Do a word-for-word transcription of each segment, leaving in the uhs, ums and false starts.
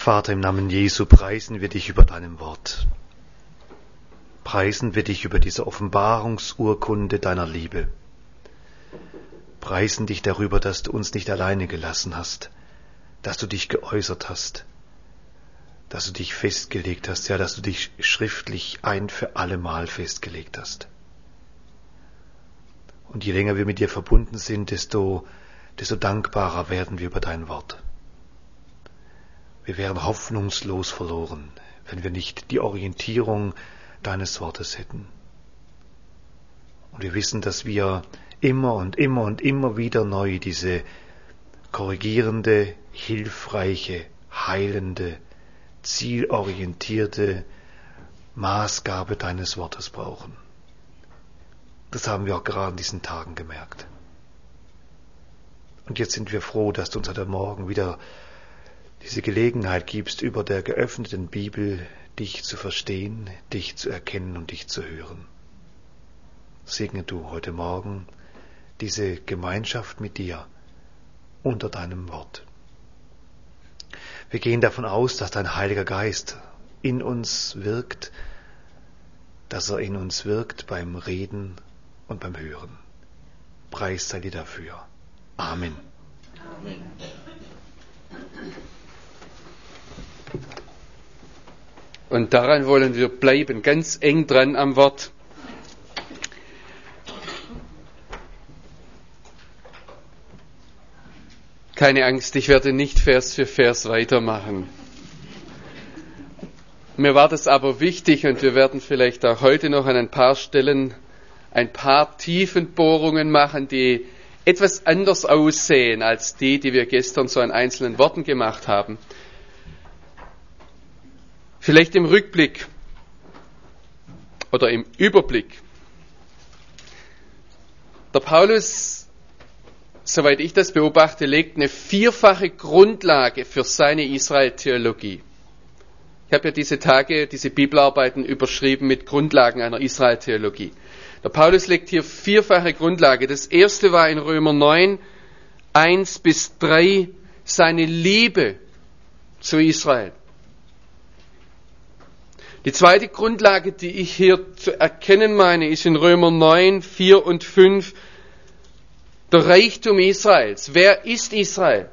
Vater, im Namen Jesu preisen wir dich über deinem Wort. Preisen wir dich über diese Offenbarungsurkunde deiner Liebe. Preisen dich darüber, dass du uns nicht alleine gelassen hast, dass du dich geäußert hast, dass du dich festgelegt hast, ja, dass du dich schriftlich ein für allemal festgelegt hast. Und je länger wir mit dir verbunden sind, desto, desto dankbarer werden wir über dein Wort. Wir wären hoffnungslos verloren, wenn wir nicht die Orientierung deines Wortes hätten. Und wir wissen, dass wir immer und immer und immer wieder neu diese korrigierende, hilfreiche, heilende, zielorientierte Maßgabe deines Wortes brauchen. Das haben wir auch gerade in diesen Tagen gemerkt. Und jetzt sind wir froh, dass du uns heute Morgen wieder diese Gelegenheit gibst, über der geöffneten Bibel dich zu verstehen, dich zu erkennen und dich zu hören. Segne du heute Morgen diese Gemeinschaft mit dir unter deinem Wort. Wir gehen davon aus, dass dein Heiliger Geist in uns wirkt, dass er in uns wirkt beim Reden und beim Hören. Preis sei dir dafür. Amen. Amen. Und daran wollen wir bleiben, ganz eng dran am Wort. Keine Angst, ich werde nicht Vers für Vers weitermachen. Mir war das aber wichtig und wir werden vielleicht auch heute noch an ein paar Stellen ein paar Tiefenbohrungen machen, die etwas anders aussehen als die, die wir gestern so an einzelnen Worten gemacht haben. Vielleicht im Rückblick oder im Überblick. Der Paulus, soweit ich das beobachte, legt eine vierfache Grundlage für seine Israel-Theologie. Ich habe ja diese Tage, diese Bibelarbeiten überschrieben mit Grundlagen einer Israel-Theologie. Der Paulus legt hier vierfache Grundlage. Das erste war in Römer neun, eins bis drei, seine Liebe zu Israel. Die zweite Grundlage, die ich hier zu erkennen meine, ist in Römer neun, vier und fünf, der Reichtum Israels. Wer ist Israel?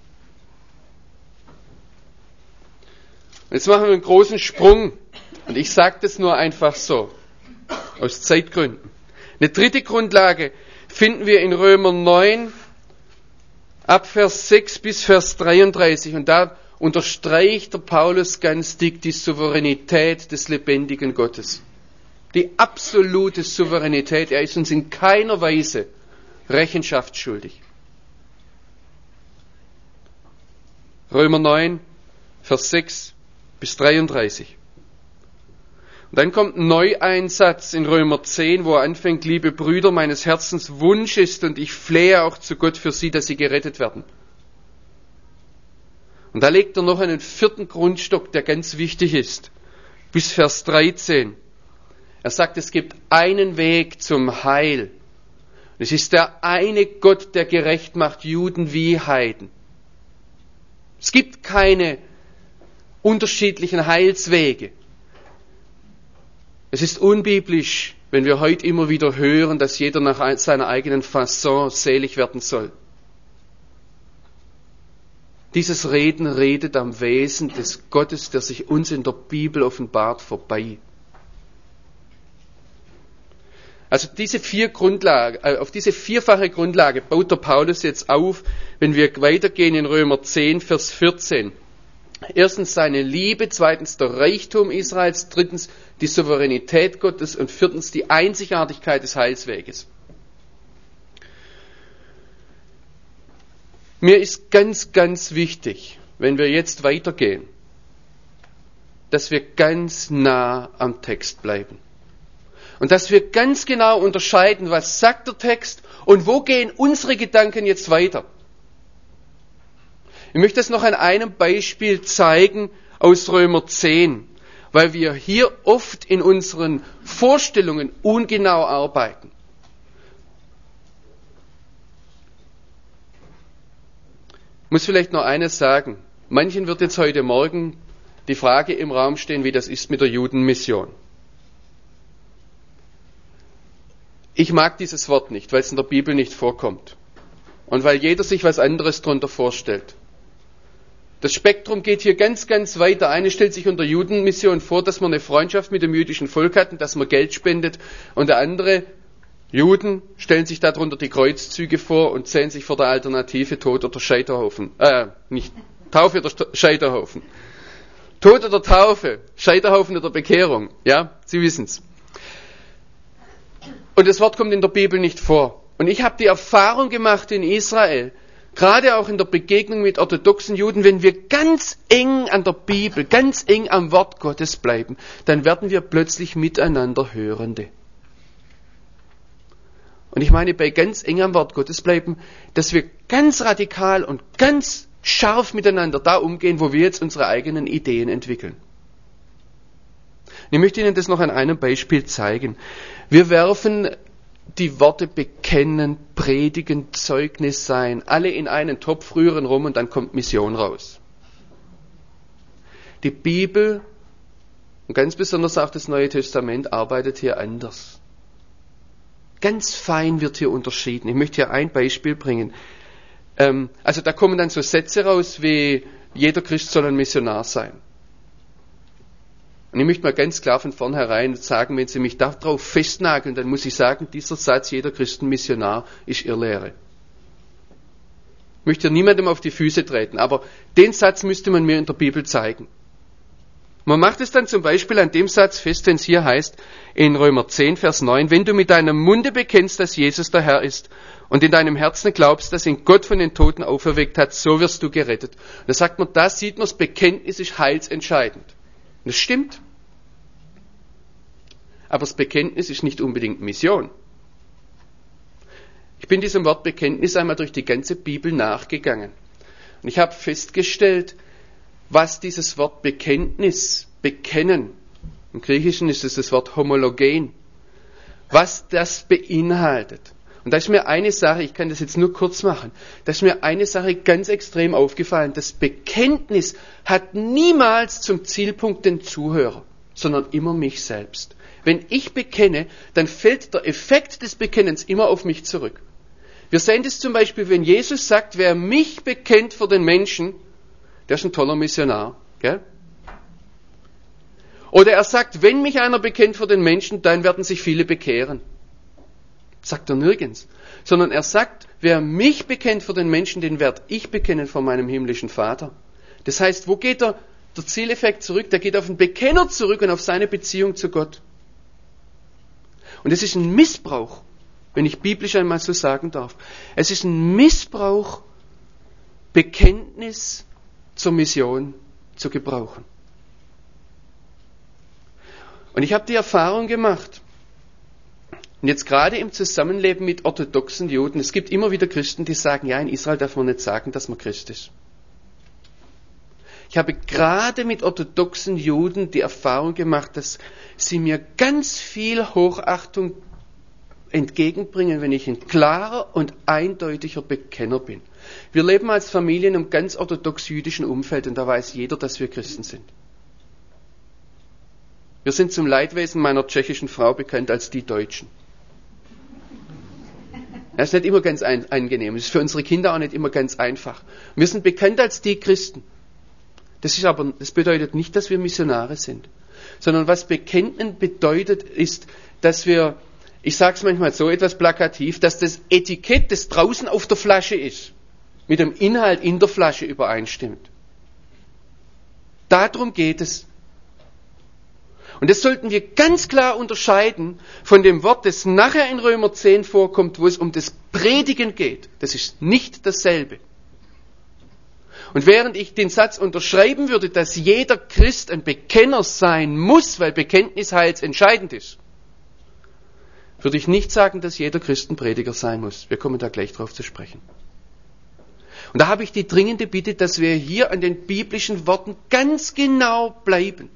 Jetzt machen wir einen großen Sprung und ich sage das nur einfach so, aus Zeitgründen. Eine dritte Grundlage finden wir in Römer neun, ab Vers sechs bis Vers dreiunddreißig und da unterstreicht der Paulus ganz dick die Souveränität des lebendigen Gottes. Die absolute Souveränität. Er ist uns in keiner Weise Rechenschaft schuldig. Römer neun, Vers sechs bis dreiunddreißig. Und dann kommt neu ein Satz in Römer zehn, wo er anfängt, liebe Brüder, meines Herzens Wunsch ist und ich flehe auch zu Gott für sie, dass sie gerettet werden. Und da legt er noch einen vierten Grundstock, der ganz wichtig ist, bis Vers dreizehn. Er sagt, es gibt einen Weg zum Heil. Es ist der eine Gott, der gerecht macht, Juden wie Heiden. Es gibt keine unterschiedlichen Heilswege. Es ist unbiblisch, wenn wir heute immer wieder hören, dass jeder nach seiner eigenen Fasson selig werden soll. Dieses Reden redet am Wesen des Gottes, der sich uns in der Bibel offenbart, vorbei. Also diese vier Grundlagen, auf diese vierfache Grundlage baut der Paulus jetzt auf, wenn wir weitergehen in Römer zehn, Vers vierzehn. Erstens seine Liebe, zweitens der Reichtum Israels, drittens die Souveränität Gottes und viertens die Einzigartigkeit des Heilsweges. Mir ist ganz, ganz wichtig, wenn wir jetzt weitergehen, dass wir ganz nah am Text bleiben. Und dass wir ganz genau unterscheiden, was sagt der Text und wo gehen unsere Gedanken jetzt weiter. Ich möchte das noch an einem Beispiel zeigen aus Römer zehn, weil wir hier oft in unseren Vorstellungen ungenau arbeiten. Ich muss vielleicht noch eines sagen. Manchen wird jetzt heute Morgen die Frage im Raum stehen, wie das ist mit der Judenmission. Ich mag dieses Wort nicht, weil es in der Bibel nicht vorkommt. Und weil jeder sich was anderes darunter vorstellt. Das Spektrum geht hier ganz, ganz weit. Der eine stellt sich unter Judenmission vor, dass man eine Freundschaft mit dem jüdischen Volk hat und dass man Geld spendet. Und der andere, Juden, stellen sich darunter die Kreuzzüge vor und sehen sich vor der Alternative Tod oder Scheiterhaufen. Äh, nicht Taufe oder Scheiterhaufen. Tod oder Taufe, Scheiterhaufen oder Bekehrung. Ja, Sie wissen's. Und das Wort kommt in der Bibel nicht vor. Und ich habe die Erfahrung gemacht in Israel, gerade auch in der Begegnung mit orthodoxen Juden, wenn wir ganz eng an der Bibel, ganz eng am Wort Gottes bleiben, dann werden wir plötzlich miteinander Hörende. Und ich meine, bei ganz eng am Wort Gottes bleiben, dass wir ganz radikal und ganz scharf miteinander da umgehen, wo wir jetzt unsere eigenen Ideen entwickeln. Ich möchte Ihnen das noch an einem Beispiel zeigen. Wir werfen die Worte bekennen, predigen, Zeugnis sein, alle in einen Topf rühren rum und dann kommt Mission raus. Die Bibel und ganz besonders auch das Neue Testament arbeitet hier anders. Ganz fein wird hier unterschieden. Ich möchte hier ein Beispiel bringen. Ähm, also da kommen dann so Sätze raus wie, jeder Christ soll ein Missionar sein. Und ich möchte mal ganz klar von vornherein sagen, wenn Sie mich darauf festnageln, dann muss ich sagen, dieser Satz, jeder Christ ein Missionar, ist Irrlehre. Ich möchte niemandem auf die Füße treten, aber den Satz müsste man mir in der Bibel zeigen. Man macht es dann zum Beispiel an dem Satz fest, den es hier heißt, in Römer zehn, Vers neun, wenn du mit deinem Munde bekennst, dass Jesus der Herr ist und in deinem Herzen glaubst, dass ihn Gott von den Toten auferweckt hat, so wirst du gerettet. Und da sagt man, da sieht man, das Bekenntnis ist heilsentscheidend. Und das stimmt. Aber das Bekenntnis ist nicht unbedingt Mission. Ich bin diesem Wort Bekenntnis einmal durch die ganze Bibel nachgegangen. Und ich habe festgestellt, was dieses Wort Bekenntnis, bekennen, im Griechischen ist es das Wort homologen, was das beinhaltet. Und da ist mir eine Sache, ich kann das jetzt nur kurz machen, da ist mir eine Sache ganz extrem aufgefallen. Das Bekenntnis hat niemals zum Zielpunkt den Zuhörer, sondern immer mich selbst. Wenn ich bekenne, dann fällt der Effekt des Bekennens immer auf mich zurück. Wir sehen das zum Beispiel, wenn Jesus sagt, wer mich bekennt vor den Menschen, der ist ein toller Missionar. Gell? Oder er sagt, wenn mich einer bekennt vor den Menschen, dann werden sich viele bekehren. Sagt er nirgends. Sondern er sagt, wer mich bekennt vor den Menschen, den werde ich bekennen vor meinem himmlischen Vater. Das heißt, wo geht der, der Zieleffekt zurück? Der geht auf den Bekenner zurück und auf seine Beziehung zu Gott. Und es ist ein Missbrauch, wenn ich biblisch einmal so sagen darf. Es ist ein Missbrauch, Bekenntnis zur Mission zu gebrauchen. Und ich habe die Erfahrung gemacht, und jetzt gerade im Zusammenleben mit orthodoxen Juden, es gibt immer wieder Christen, die sagen, ja, in Israel darf man nicht sagen, dass man Christ ist. Ich habe gerade mit orthodoxen Juden die Erfahrung gemacht, dass sie mir ganz viel Hochachtung entgegenbringen, wenn ich ein klarer und eindeutiger Bekenner bin. Wir leben als Familie in einem ganz orthodox-jüdischen Umfeld und da weiß jeder, dass wir Christen sind. Wir sind zum Leidwesen meiner tschechischen Frau bekannt als die Deutschen. Das ist nicht immer ganz ein, angenehm, das ist für unsere Kinder auch nicht immer ganz einfach. Wir sind bekannt als die Christen. Das ist aber, das bedeutet nicht, dass wir Missionare sind, sondern was Bekennen bedeutet, ist, dass wir, ich sage es manchmal so etwas plakativ, dass das Etikett, das draußen auf der Flasche ist, mit dem Inhalt in der Flasche übereinstimmt. Darum geht es. Und das sollten wir ganz klar unterscheiden von dem Wort, das nachher in Römer zehn vorkommt, wo es um das Predigen geht. Das ist nicht dasselbe. Und während ich den Satz unterschreiben würde, dass jeder Christ ein Bekenner sein muss, weil Bekenntnis heilsentscheidend ist, würde ich nicht sagen, dass jeder Christ ein Prediger sein muss. Wir kommen da gleich drauf zu sprechen. Und da habe ich die dringende Bitte, dass wir hier an den biblischen Worten ganz genau bleiben.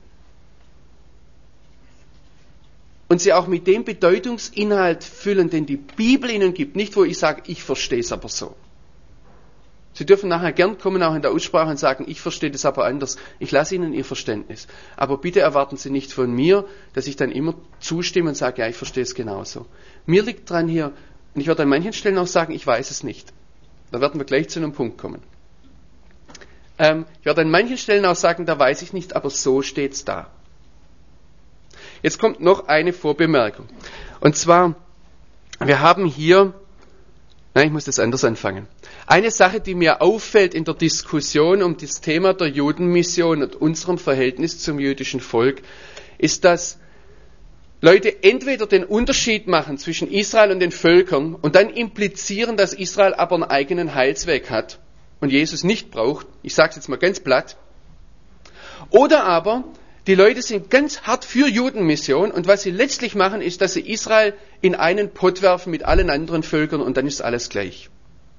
Und sie auch mit dem Bedeutungsinhalt füllen, den die Bibel ihnen gibt. Nicht, wo ich sage, ich verstehe es aber so. Sie dürfen nachher gern kommen, auch in der Aussprache, und sagen, ich verstehe das aber anders. Ich lasse Ihnen Ihr Verständnis. Aber bitte erwarten Sie nicht von mir, dass ich dann immer zustimme und sage, ja, ich verstehe es genauso. Mir liegt dran hier, und ich werde an manchen Stellen auch sagen, ich weiß es nicht. Da werden wir gleich zu einem Punkt kommen. Ähm, ich werde an manchen Stellen auch sagen, da weiß ich nicht, aber so steht's da. Jetzt kommt noch eine Vorbemerkung. Und zwar, wir haben hier, nein, ich muss das anders anfangen. Eine Sache, die mir auffällt in der Diskussion um das Thema der Judenmission und unserem Verhältnis zum jüdischen Volk, ist, dass Leute entweder den Unterschied machen zwischen Israel und den Völkern und dann implizieren, dass Israel aber einen eigenen Heilsweg hat und Jesus nicht braucht. Ich sage es jetzt mal ganz platt. Oder aber die Leute sind ganz hart für Judenmission und was sie letztlich machen, ist, dass sie Israel in einen Pott werfen mit allen anderen Völkern und dann ist alles gleich.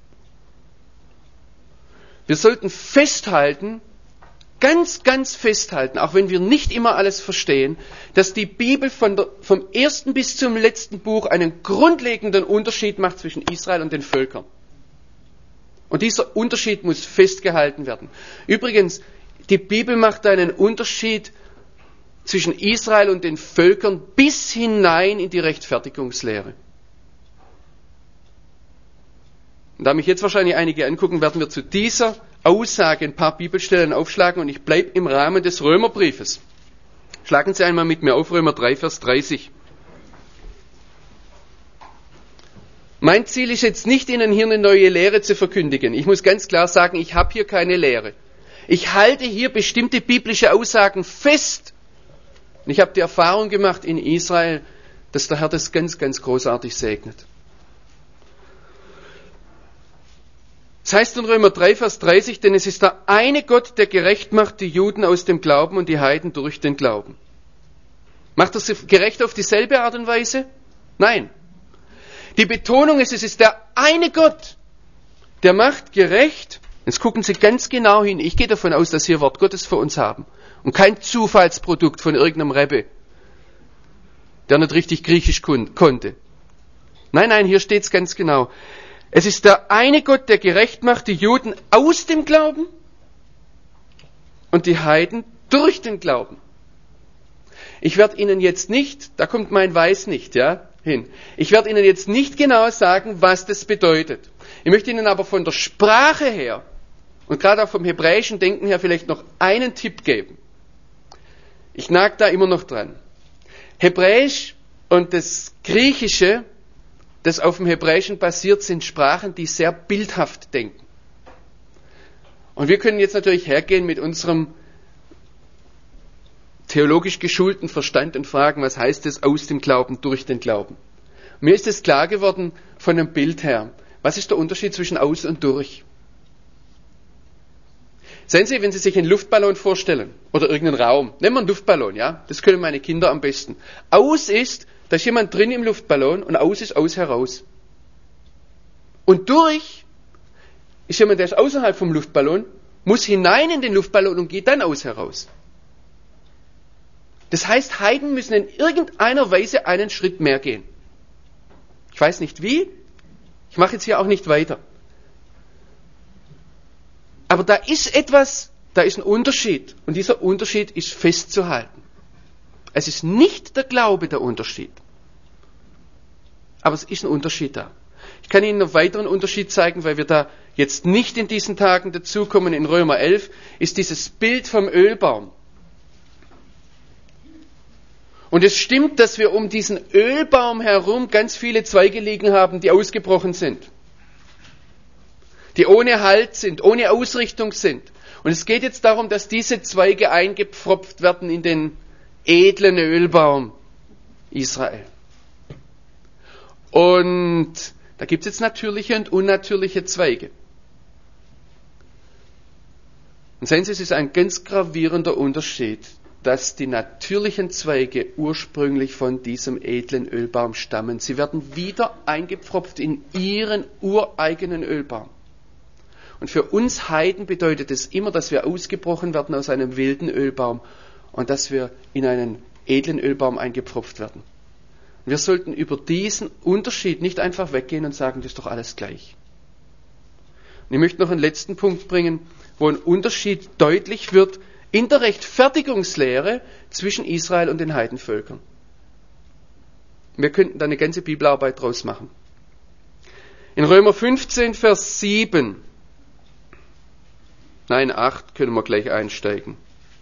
Wir sollten festhalten, ganz, ganz festhalten, auch wenn wir nicht immer alles verstehen, dass die Bibel von der, vom ersten bis zum letzten Buch einen grundlegenden Unterschied macht zwischen Israel und den Völkern. Und dieser Unterschied muss festgehalten werden. Übrigens, die Bibel macht einen Unterschied zwischen Israel und den Völkern bis hinein in die Rechtfertigungslehre. Und da mich jetzt wahrscheinlich einige angucken, werden wir zu dieser Aussage ein paar Bibelstellen aufschlagen und ich bleibe im Rahmen des Römerbriefes. Schlagen Sie einmal mit mir auf Römer drei, Vers dreißig. Mein Ziel ist jetzt nicht, Ihnen hier eine neue Lehre zu verkündigen. Ich muss ganz klar sagen, ich habe hier keine Lehre. Ich halte hier bestimmte biblische Aussagen fest. Und ich habe die Erfahrung gemacht in Israel, dass der Herr das ganz, ganz großartig segnet. Es heißt in Römer drei, Vers dreißig, denn es ist der eine Gott, der gerecht macht die Juden aus dem Glauben und die Heiden durch den Glauben. Macht er sie gerecht auf dieselbe Art und Weise? Nein. Die Betonung ist, es ist der eine Gott, der macht gerecht. Jetzt gucken Sie ganz genau hin. Ich gehe davon aus, dass Sie Wort Gottes für uns haben und kein Zufallsprodukt von irgendeinem Rebbe, der nicht richtig Griechisch kun- konnte. Nein, nein, hier steht es ganz genau. Es ist der eine Gott, der gerecht macht die Juden aus dem Glauben und die Heiden durch den Glauben. Ich werde Ihnen jetzt nicht, da kommt mein Weiß nicht, ja, hin. Ich werde Ihnen jetzt nicht genau sagen, was das bedeutet. Ich möchte Ihnen aber von der Sprache her und gerade auch vom hebräischen Denken her vielleicht noch einen Tipp geben. Ich nag da immer noch dran. Hebräisch und das Griechische, das auf dem Hebräischen basiert, sind Sprachen, die sehr bildhaft denken. Und wir können jetzt natürlich hergehen mit unserem theologisch geschulten Verstand und fragen, was heißt es aus dem Glauben, durch den Glauben? Mir ist es klar geworden von dem Bild her. Was ist der Unterschied zwischen aus und durch? Sehen Sie, wenn Sie sich einen Luftballon vorstellen oder irgendeinen Raum, nehmen wir einen Luftballon, ja, das können meine Kinder am besten. Aus ist, da ist jemand drin im Luftballon und aus ist aus heraus. Und durch ist jemand, der ist außerhalb vom Luftballon, muss hinein in den Luftballon und geht dann aus heraus. Das heißt, Heiden müssen in irgendeiner Weise einen Schritt mehr gehen. Ich weiß nicht wie, ich mache jetzt hier auch nicht weiter. Aber da ist etwas, da ist ein Unterschied und dieser Unterschied ist festzuhalten. Es ist nicht der Glaube der Unterschied, aber es ist ein Unterschied da. Ich kann Ihnen noch weiteren Unterschied zeigen, weil wir da jetzt nicht in diesen Tagen dazukommen. In Römer elf ist dieses Bild vom Ölbaum. Und es stimmt, dass wir um diesen Ölbaum herum ganz viele Zweige liegen haben, die ausgebrochen sind. Die ohne Halt sind, ohne Ausrichtung sind. Und es geht jetzt darum, dass diese Zweige eingepfropft werden in den edlen Ölbaum Israel. Und da gibt es jetzt natürliche und unnatürliche Zweige. Und sehen Sie, es ist ein ganz gravierender Unterschied, dass die natürlichen Zweige ursprünglich von diesem edlen Ölbaum stammen. Sie werden wieder eingepfropft in ihren ureigenen Ölbaum. Und für uns Heiden bedeutet es immer, dass wir ausgebrochen werden aus einem wilden Ölbaum und dass wir in einen edlen Ölbaum eingepfropft werden. Wir sollten über diesen Unterschied nicht einfach weggehen und sagen, das ist doch alles gleich. Und ich möchte noch einen letzten Punkt bringen, wo ein Unterschied deutlich wird in der Rechtfertigungslehre zwischen Israel und den Heidenvölkern. Wir könnten da eine ganze Bibelarbeit draus machen. In Römer fünfzehn, Vers sieben, nein, acht, können wir gleich einsteigen.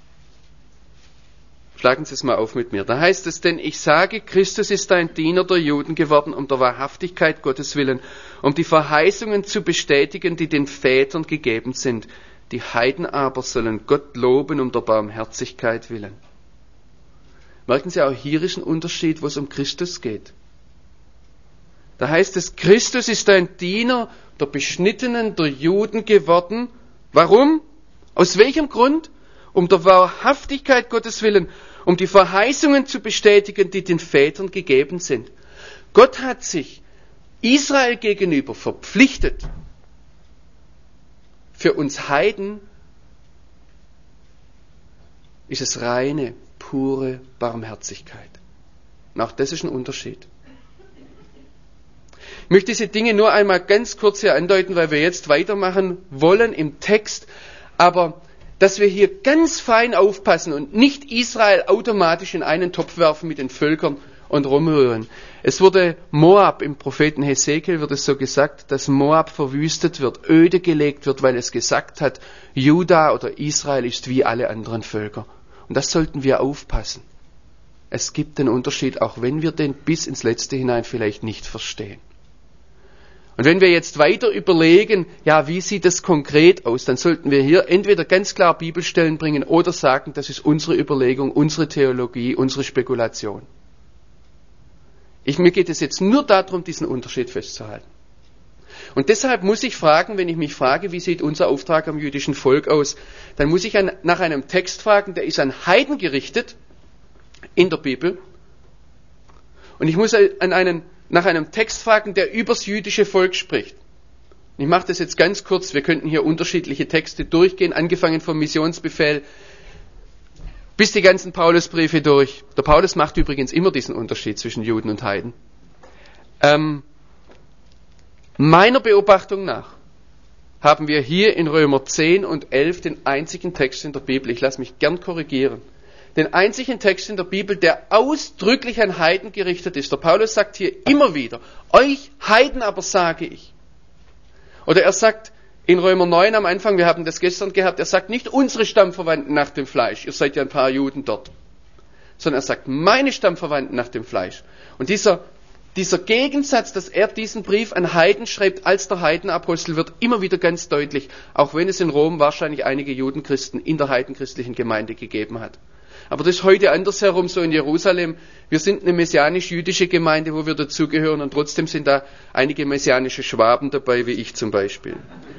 Schlagen Sie es mal auf mit mir. Da heißt es, denn ich sage, Christus ist ein Diener der Juden geworden, um der Wahrhaftigkeit Gottes willen, um die Verheißungen zu bestätigen, die den Vätern gegeben sind. Die Heiden aber sollen Gott loben, um der Barmherzigkeit willen. Merken Sie, auch hier ist ein Unterschied, wo es um Christus geht. Da heißt es, Christus ist ein Diener der Beschnittenen, der Juden geworden. Warum? Aus welchem Grund? Um der Wahrhaftigkeit Gottes willen, um die Verheißungen zu bestätigen, die den Vätern gegeben sind. Gott hat sich Israel gegenüber verpflichtet, für uns Heiden ist es reine, pure Barmherzigkeit. Und auch das ist ein Unterschied. Ich möchte diese Dinge nur einmal ganz kurz hier andeuten, weil wir jetzt weitermachen wollen im Text, aber dass wir hier ganz fein aufpassen und nicht Israel automatisch in einen Topf werfen mit den Völkern und rumrühren. Es wurde Moab, im Propheten Hesekiel wird es so gesagt, dass Moab verwüstet wird, öde gelegt wird, weil es gesagt hat, Juda oder Israel ist wie alle anderen Völker. Und das sollten wir aufpassen. Es gibt den Unterschied, auch wenn wir den bis ins Letzte hinein vielleicht nicht verstehen. Und wenn wir jetzt weiter überlegen, ja, wie sieht das konkret aus, dann sollten wir hier entweder ganz klar Bibelstellen bringen oder sagen, das ist unsere Überlegung, unsere Theologie, unsere Spekulation. Ich, mir geht es jetzt nur darum, diesen Unterschied festzuhalten. Und deshalb muss ich fragen, wenn ich mich frage, wie sieht unser Auftrag am jüdischen Volk aus, dann muss ich an, nach einem Text fragen, der ist an Heiden gerichtet in der Bibel. Und ich muss an einen, nach einem Text fragen, der übers jüdische Volk spricht. Und ich mache das jetzt ganz kurz, wir könnten hier unterschiedliche Texte durchgehen, angefangen vom Missionsbefehl bis die ganzen Paulusbriefe durch. Der Paulus macht übrigens immer diesen Unterschied zwischen Juden und Heiden. Ähm, meiner Beobachtung nach haben wir hier in Römer zehn und elf den einzigen Text in der Bibel, ich lasse mich gern korrigieren, den einzigen Text in der Bibel, der ausdrücklich an Heiden gerichtet ist. Der Paulus sagt hier immer wieder, euch Heiden aber sage ich. Oder er sagt in Römer neun am Anfang, wir haben das gestern gehabt, er sagt nicht unsere Stammverwandten nach dem Fleisch, ihr seid ja ein paar Juden dort, sondern er sagt meine Stammverwandten nach dem Fleisch. Und dieser, dieser Gegensatz, dass er diesen Brief an Heiden schreibt als der Heidenapostel, wird immer wieder ganz deutlich, auch wenn es in Rom wahrscheinlich einige Judenchristen in der heidenchristlichen Gemeinde gegeben hat. Aber das ist heute andersherum so in Jerusalem. Wir sind eine messianisch-jüdische Gemeinde, wo wir dazugehören, und trotzdem sind da einige messianische Schwaben dabei, wie ich zum Beispiel.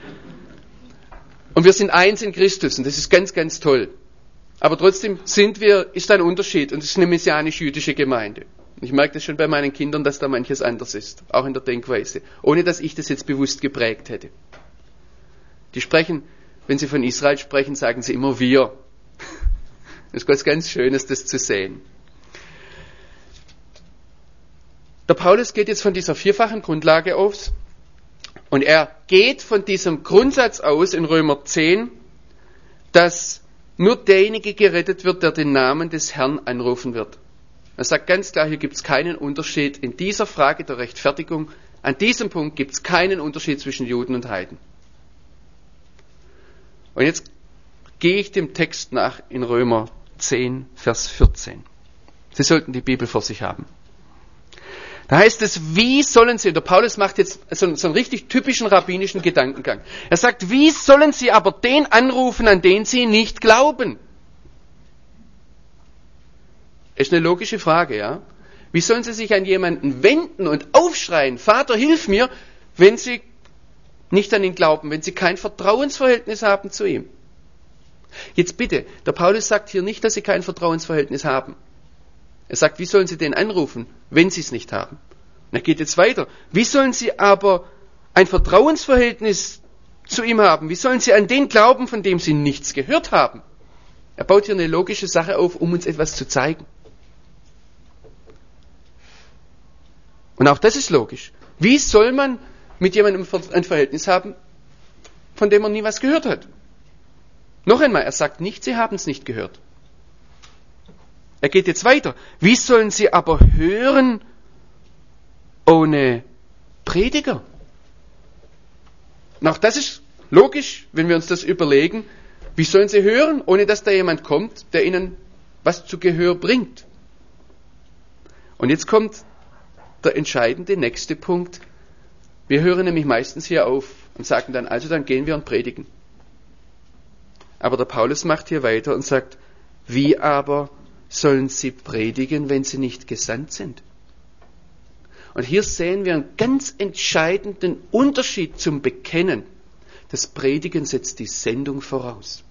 Und wir sind eins in Christus, und das ist ganz, ganz toll. Aber trotzdem sind wir, ist ein Unterschied, und es ist eine messianisch-jüdische Gemeinde. Ich merke das schon bei meinen Kindern, dass da manches anders ist, auch in der Denkweise, ohne dass ich das jetzt bewusst geprägt hätte. Die sprechen, wenn sie von Israel sprechen, sagen sie immer wir. Das ist was ganz Schönes, das zu sehen. Der Paulus geht jetzt von dieser vierfachen Grundlage aus und er geht von diesem Grundsatz aus in Römer zehn, dass nur derjenige gerettet wird, der den Namen des Herrn anrufen wird. Er sagt ganz klar, hier gibt es keinen Unterschied in dieser Frage der Rechtfertigung. An diesem Punkt gibt es keinen Unterschied zwischen Juden und Heiden. Und jetzt gehe ich dem Text nach in Römer zehn, Vers vierzehn. Sie sollten die Bibel vor sich haben. Da heißt es, wie sollen sie, und der Paulus macht jetzt so, so einen richtig typischen rabbinischen Gedankengang. Er sagt, wie sollen sie aber den anrufen, an den sie nicht glauben? Ist eine logische Frage, ja? Wie sollen sie sich an jemanden wenden und aufschreien, Vater, hilf mir, wenn sie nicht an ihn glauben, wenn sie kein Vertrauensverhältnis haben zu ihm? Jetzt bitte, der Paulus sagt hier nicht, dass sie kein Vertrauensverhältnis haben. Er sagt, wie sollen sie den anrufen, wenn sie es nicht haben? Und er geht jetzt weiter. Wie sollen sie aber ein Vertrauensverhältnis zu ihm haben? Wie sollen sie an den glauben, von dem sie nichts gehört haben? Er baut hier eine logische Sache auf, um uns etwas zu zeigen. Und auch das ist logisch. Wie soll man mit jemandem ein Verhältnis haben, von dem er nie was gehört hat. Noch einmal, er sagt nicht, sie haben es nicht gehört. Er geht jetzt weiter. Wie sollen sie aber hören ohne Prediger? Und auch das ist logisch, wenn wir uns das überlegen. Wie sollen sie hören, ohne dass da jemand kommt, der ihnen was zu Gehör bringt? Und jetzt kommt der entscheidende nächste Punkt. Wir hören nämlich meistens hier auf und sagen dann, also dann gehen wir und predigen. Aber der Paulus macht hier weiter und sagt, wie aber sollen sie predigen, wenn sie nicht gesandt sind? Und hier sehen wir einen ganz entscheidenden Unterschied zum Bekennen. Das Predigen setzt die Sendung voraus.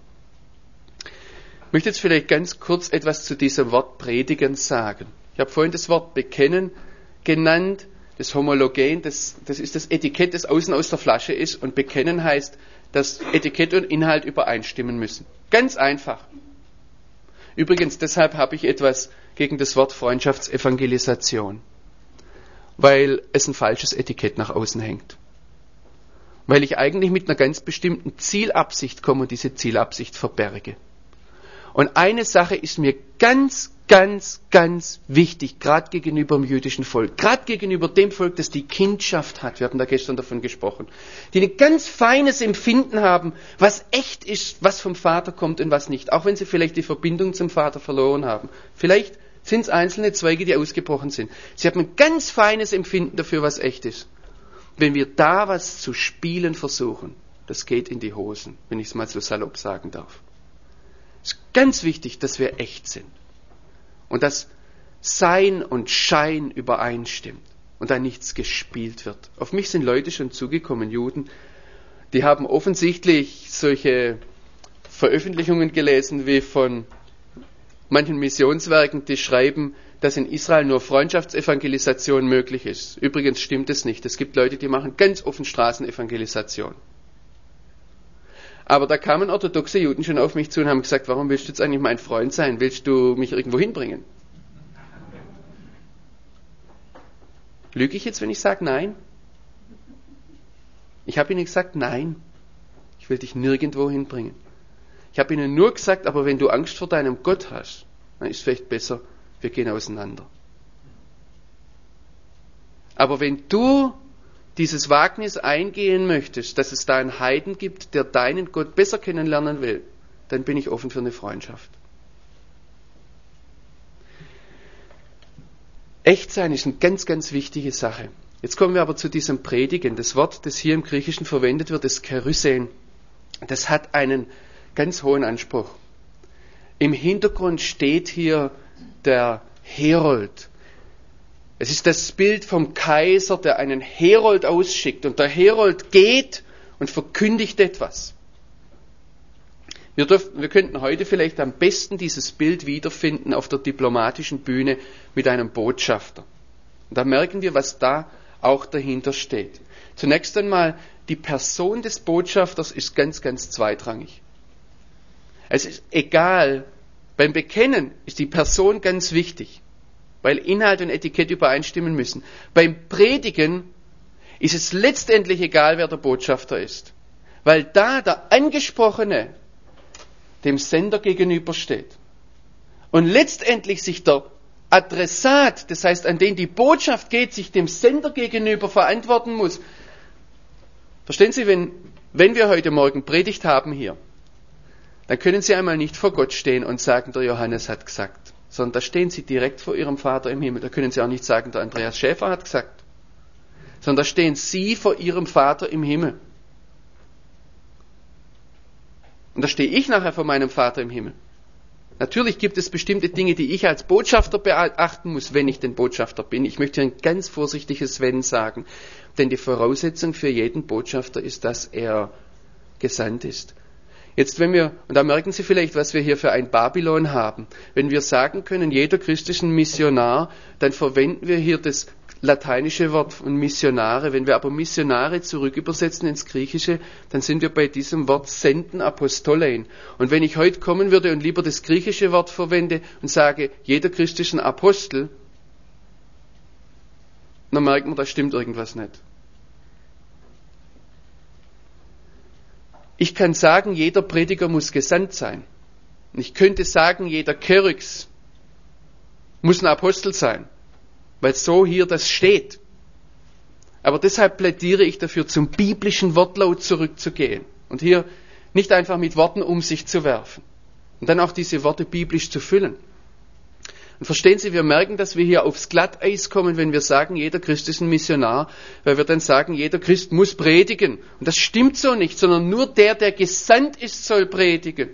Ich möchte jetzt vielleicht ganz kurz etwas zu diesem Wort Predigen sagen. Ich habe vorhin das Wort Bekennen genannt, das Homologen, das, das ist das Etikett, das außen aus der Flasche ist, und Bekennen heißt, dass Etikett und Inhalt übereinstimmen müssen. Ganz einfach. Übrigens, deshalb habe ich etwas gegen das Wort Freundschaftsevangelisation, weil es ein falsches Etikett nach außen hängt. Weil ich eigentlich mit einer ganz bestimmten Zielabsicht komme und diese Zielabsicht verberge. Und eine Sache ist mir ganz, ganz, ganz wichtig, gerade gegenüber dem jüdischen Volk, gerade gegenüber dem Volk, das die Kindschaft hat, wir hatten da gestern davon gesprochen, die ein ganz feines Empfinden haben, was echt ist, was vom Vater kommt und was nicht, auch wenn sie vielleicht die Verbindung zum Vater verloren haben. Vielleicht sind es einzelne Zweige, die ausgebrochen sind. Sie haben ein ganz feines Empfinden dafür, was echt ist. Wenn wir da was zu spielen versuchen, das geht in die Hosen, wenn ich es mal so salopp sagen darf. Es ist ganz wichtig, dass wir echt sind und dass Sein und Schein übereinstimmt und da nichts gespielt wird. Auf mich sind Leute schon zugekommen, Juden, die haben offensichtlich solche Veröffentlichungen gelesen wie von manchen Missionswerken, die schreiben, dass in Israel nur Freundschaftsevangelisation möglich ist. Übrigens stimmt es nicht. Es gibt Leute, die machen ganz offen Straßenevangelisation. Aber da kamen orthodoxe Juden schon auf mich zu und haben gesagt, warum willst du jetzt eigentlich mein Freund sein? Willst du mich irgendwo hinbringen? Lüge ich jetzt, wenn ich sage nein? Ich habe ihnen gesagt, nein, ich will dich nirgendwo hinbringen. Ich habe ihnen nur gesagt, aber wenn du Angst vor deinem Gott hast, dann ist es vielleicht besser, wir gehen auseinander. Aber wenn du dieses Wagnis eingehen möchtest, dass es da einen Heiden gibt, der deinen Gott besser kennenlernen will, dann bin ich offen für eine Freundschaft. Echtsein ist eine ganz, ganz wichtige Sache. Jetzt kommen wir aber zu diesem Predigen. Das Wort, das hier im Griechischen verwendet wird, das Kerusein, das hat einen ganz hohen Anspruch. Im Hintergrund steht hier der Herold. Es ist das Bild vom Kaiser, der einen Herold ausschickt. Und der Herold geht und verkündigt etwas. Wir, dürfen, wir könnten heute vielleicht am besten dieses Bild wiederfinden auf der diplomatischen Bühne mit einem Botschafter. Und da merken wir, was da auch dahinter steht. Zunächst einmal, die Person des Botschafters ist ganz, ganz zweitrangig. Es ist egal, beim Bekennen ist die Person ganz wichtig, weil Inhalt und Etikett übereinstimmen müssen. Beim Predigen ist es letztendlich egal, wer der Botschafter ist, weil da der Angesprochene dem Sender gegenübersteht und letztendlich sich der Adressat, das heißt, an den die Botschaft geht, sich dem Sender gegenüber verantworten muss. Verstehen Sie, wenn, wenn wir heute Morgen Predigt haben hier, dann können Sie einmal nicht vor Gott stehen und sagen, der Johannes hat gesagt, sondern da stehen Sie direkt vor Ihrem Vater im Himmel. Da können Sie auch nicht sagen, der Andreas Schäfer hat gesagt, sondern da stehen Sie vor Ihrem Vater im Himmel. Und da stehe ich nachher vor meinem Vater im Himmel. Natürlich gibt es bestimmte Dinge, die ich als Botschafter beachten muss, wenn ich den Botschafter bin. Ich möchte hier ein ganz vorsichtiges Wenn sagen, denn die Voraussetzung für jeden Botschafter ist, dass er gesandt ist. Jetzt, wenn wir, und da merken Sie vielleicht, was wir hier für ein Babylon haben, wenn wir sagen können, jeder christlichen Missionar, dann verwenden wir hier das lateinische Wort von Missionare. Wenn wir aber Missionare zurückübersetzen ins Griechische, dann sind wir bei diesem Wort senden Apostolein. Und wenn ich heute kommen würde und lieber das griechische Wort verwende und sage, jeder christlichen Apostel, dann merkt man, da stimmt irgendwas nicht. Ich kann sagen, jeder Prediger muss gesandt sein. Und ich könnte sagen, jeder Kerux muss ein Apostel sein, weil so hier das steht. Aber deshalb plädiere ich dafür, zum biblischen Wortlaut zurückzugehen und hier nicht einfach mit Worten um sich zu werfen und dann auch diese Worte biblisch zu füllen. Und verstehen Sie, wir merken, dass wir hier aufs Glatteis kommen, wenn wir sagen, jeder Christ ist ein Missionar, weil wir dann sagen, jeder Christ muss predigen. Und das stimmt so nicht, sondern nur der, der gesandt ist, soll predigen.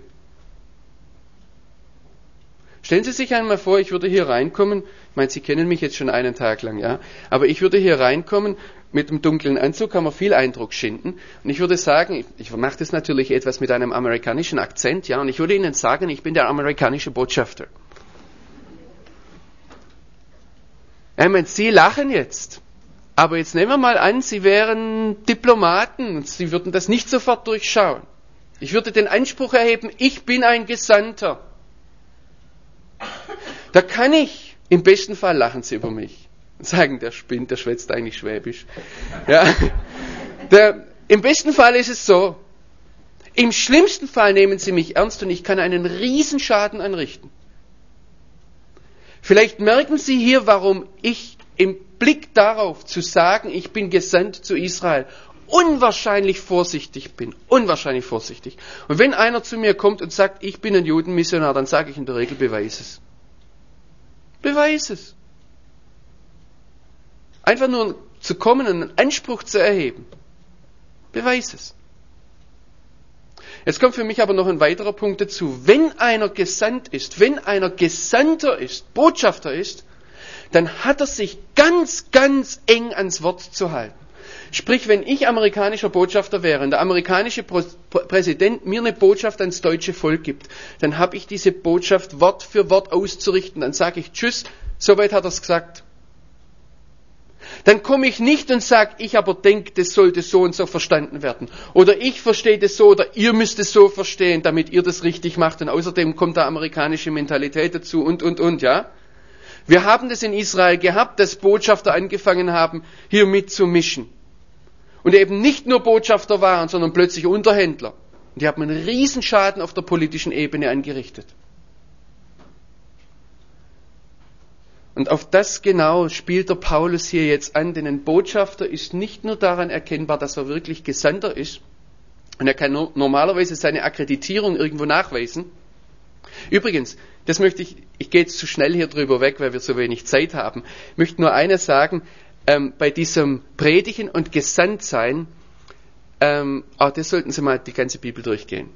Stellen Sie sich einmal vor, ich würde hier reinkommen, ich meine, Sie kennen mich jetzt schon einen Tag lang, ja, aber ich würde hier reinkommen, mit einem dunklen Anzug kann man viel Eindruck schinden. Und ich würde sagen, ich, ich mache das natürlich etwas mit einem amerikanischen Akzent, ja, und ich würde Ihnen sagen, ich bin der amerikanische Botschafter. Ich meine, Sie lachen jetzt, aber jetzt nehmen wir mal an, Sie wären Diplomaten und Sie würden das nicht sofort durchschauen. Ich würde den Anspruch erheben, ich bin ein Gesandter. Da kann ich, im besten Fall lachen Sie über mich, sagen, der spinnt, der schwätzt eigentlich Schwäbisch. Ja, der, im besten Fall ist es so, im schlimmsten Fall nehmen Sie mich ernst und ich kann einen Riesenschaden anrichten. Vielleicht merken Sie hier, warum ich im Blick darauf zu sagen, ich bin gesandt zu Israel, unwahrscheinlich vorsichtig bin. Unwahrscheinlich vorsichtig. Und wenn einer zu mir kommt und sagt, ich bin ein Judenmissionar, dann sage ich in der Regel, beweis es. Beweis es. Einfach nur zu kommen und einen Anspruch zu erheben. Beweis es. Jetzt kommt für mich aber noch ein weiterer Punkt dazu. Wenn einer gesandt ist, wenn einer Gesandter ist, Botschafter ist, dann hat er sich ganz, ganz eng ans Wort zu halten. Sprich, wenn ich amerikanischer Botschafter wäre und der amerikanische Präsident mir eine Botschaft ans deutsche Volk gibt, dann habe ich diese Botschaft Wort für Wort auszurichten. Dann sage ich, tschüss, soweit hat er es gesagt. Dann komme ich nicht und sage, ich aber denke, das sollte so und so verstanden werden. Oder ich verstehe das so oder ihr müsst es so verstehen, damit ihr das richtig macht. Und außerdem kommt da amerikanische Mentalität dazu und, und, und, ja. Wir haben das in Israel gehabt, dass Botschafter angefangen haben, hier mitzumischen. Und eben nicht nur Botschafter waren, sondern plötzlich Unterhändler. Und die haben einen Riesenschaden auf der politischen Ebene angerichtet. Und auf das genau spielt der Paulus hier jetzt an, denn ein Botschafter ist nicht nur daran erkennbar, dass er wirklich Gesandter ist, und er kann no- normalerweise seine Akkreditierung irgendwo nachweisen. Übrigens, das möchte ich, ich gehe jetzt zu schnell hier drüber weg, weil wir so wenig Zeit haben, ich möchte nur eines sagen, ähm, bei diesem Predigen und Gesandtsein, ähm, auch das sollten Sie mal die ganze Bibel durchgehen.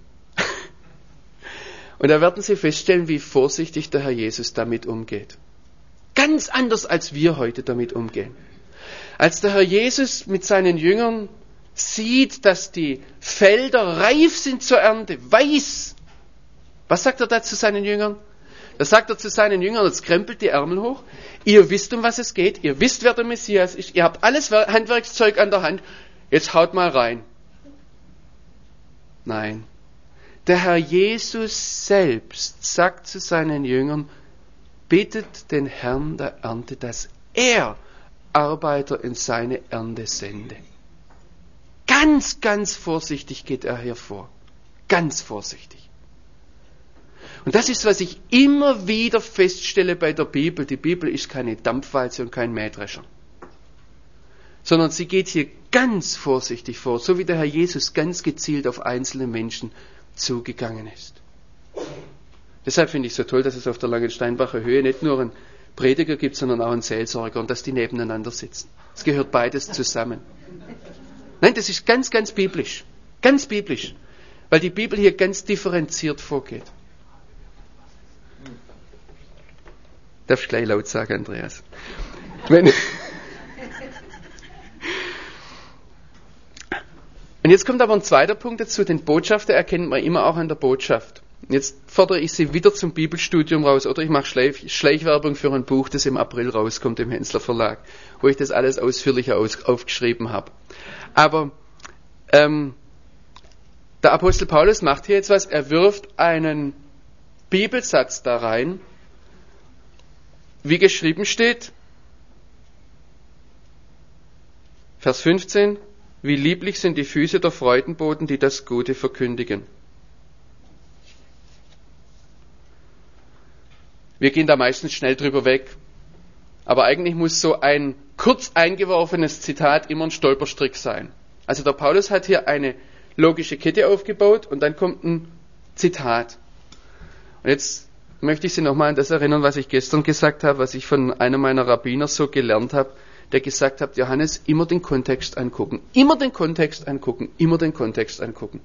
Und da werden Sie feststellen, wie vorsichtig der Herr Jesus damit umgeht. Ganz anders, als wir heute damit umgehen. Als der Herr Jesus mit seinen Jüngern sieht, dass die Felder reif sind zur Ernte, weiß. Was sagt er da zu seinen Jüngern? Da sagt er zu seinen Jüngern, jetzt krempelt die Ärmel hoch. Ihr wisst, um was es geht. Ihr wisst, wer der Messias ist. Ihr habt alles Handwerkszeug an der Hand. Jetzt haut mal rein. Nein. Der Herr Jesus selbst sagt zu seinen Jüngern, bittet den Herrn der Ernte, dass er Arbeiter in seine Ernte sende. Ganz, ganz vorsichtig geht er hervor. Ganz vorsichtig. Und das ist, was ich immer wieder feststelle bei der Bibel. Die Bibel ist keine Dampfwalze und kein Mähdrescher. Sondern sie geht hier ganz vorsichtig vor, so wie der Herr Jesus ganz gezielt auf einzelne Menschen zugegangen ist. Deshalb finde ich es so toll, dass es auf der Langensteinbacher Höhe nicht nur einen Prediger gibt, sondern auch einen Seelsorger und dass die nebeneinander sitzen. Es gehört beides zusammen. Nein, das ist ganz, ganz biblisch. Ganz biblisch. Weil die Bibel hier ganz differenziert vorgeht. Darf ich gleich laut sagen, Andreas? Wenn Und jetzt kommt aber ein zweiter Punkt dazu. Den Botschafter erkennt man immer auch an der Botschaft. Jetzt fordere ich Sie wieder zum Bibelstudium raus oder ich mache Schleich, Schleichwerbung für ein Buch, das im April rauskommt im Hensler Verlag, wo ich das alles ausführlicher aus, aufgeschrieben habe. Aber ähm, der Apostel Paulus macht hier jetzt was, er wirft einen Bibelsatz da rein, wie geschrieben steht, Vers fünfzehn, wie lieblich sind die Füße der Freudenboten, die das Gute verkündigen. Wir gehen da meistens schnell drüber weg. Aber eigentlich muss so ein kurz eingeworfenes Zitat immer ein Stolperstrick sein. Also der Paulus hat hier eine logische Kette aufgebaut und dann kommt ein Zitat. Und jetzt möchte ich Sie nochmal an das erinnern, was ich gestern gesagt habe, was ich von einem meiner Rabbiner so gelernt habe, der gesagt hat, Johannes, immer den Kontext angucken, immer den Kontext angucken, immer den Kontext angucken.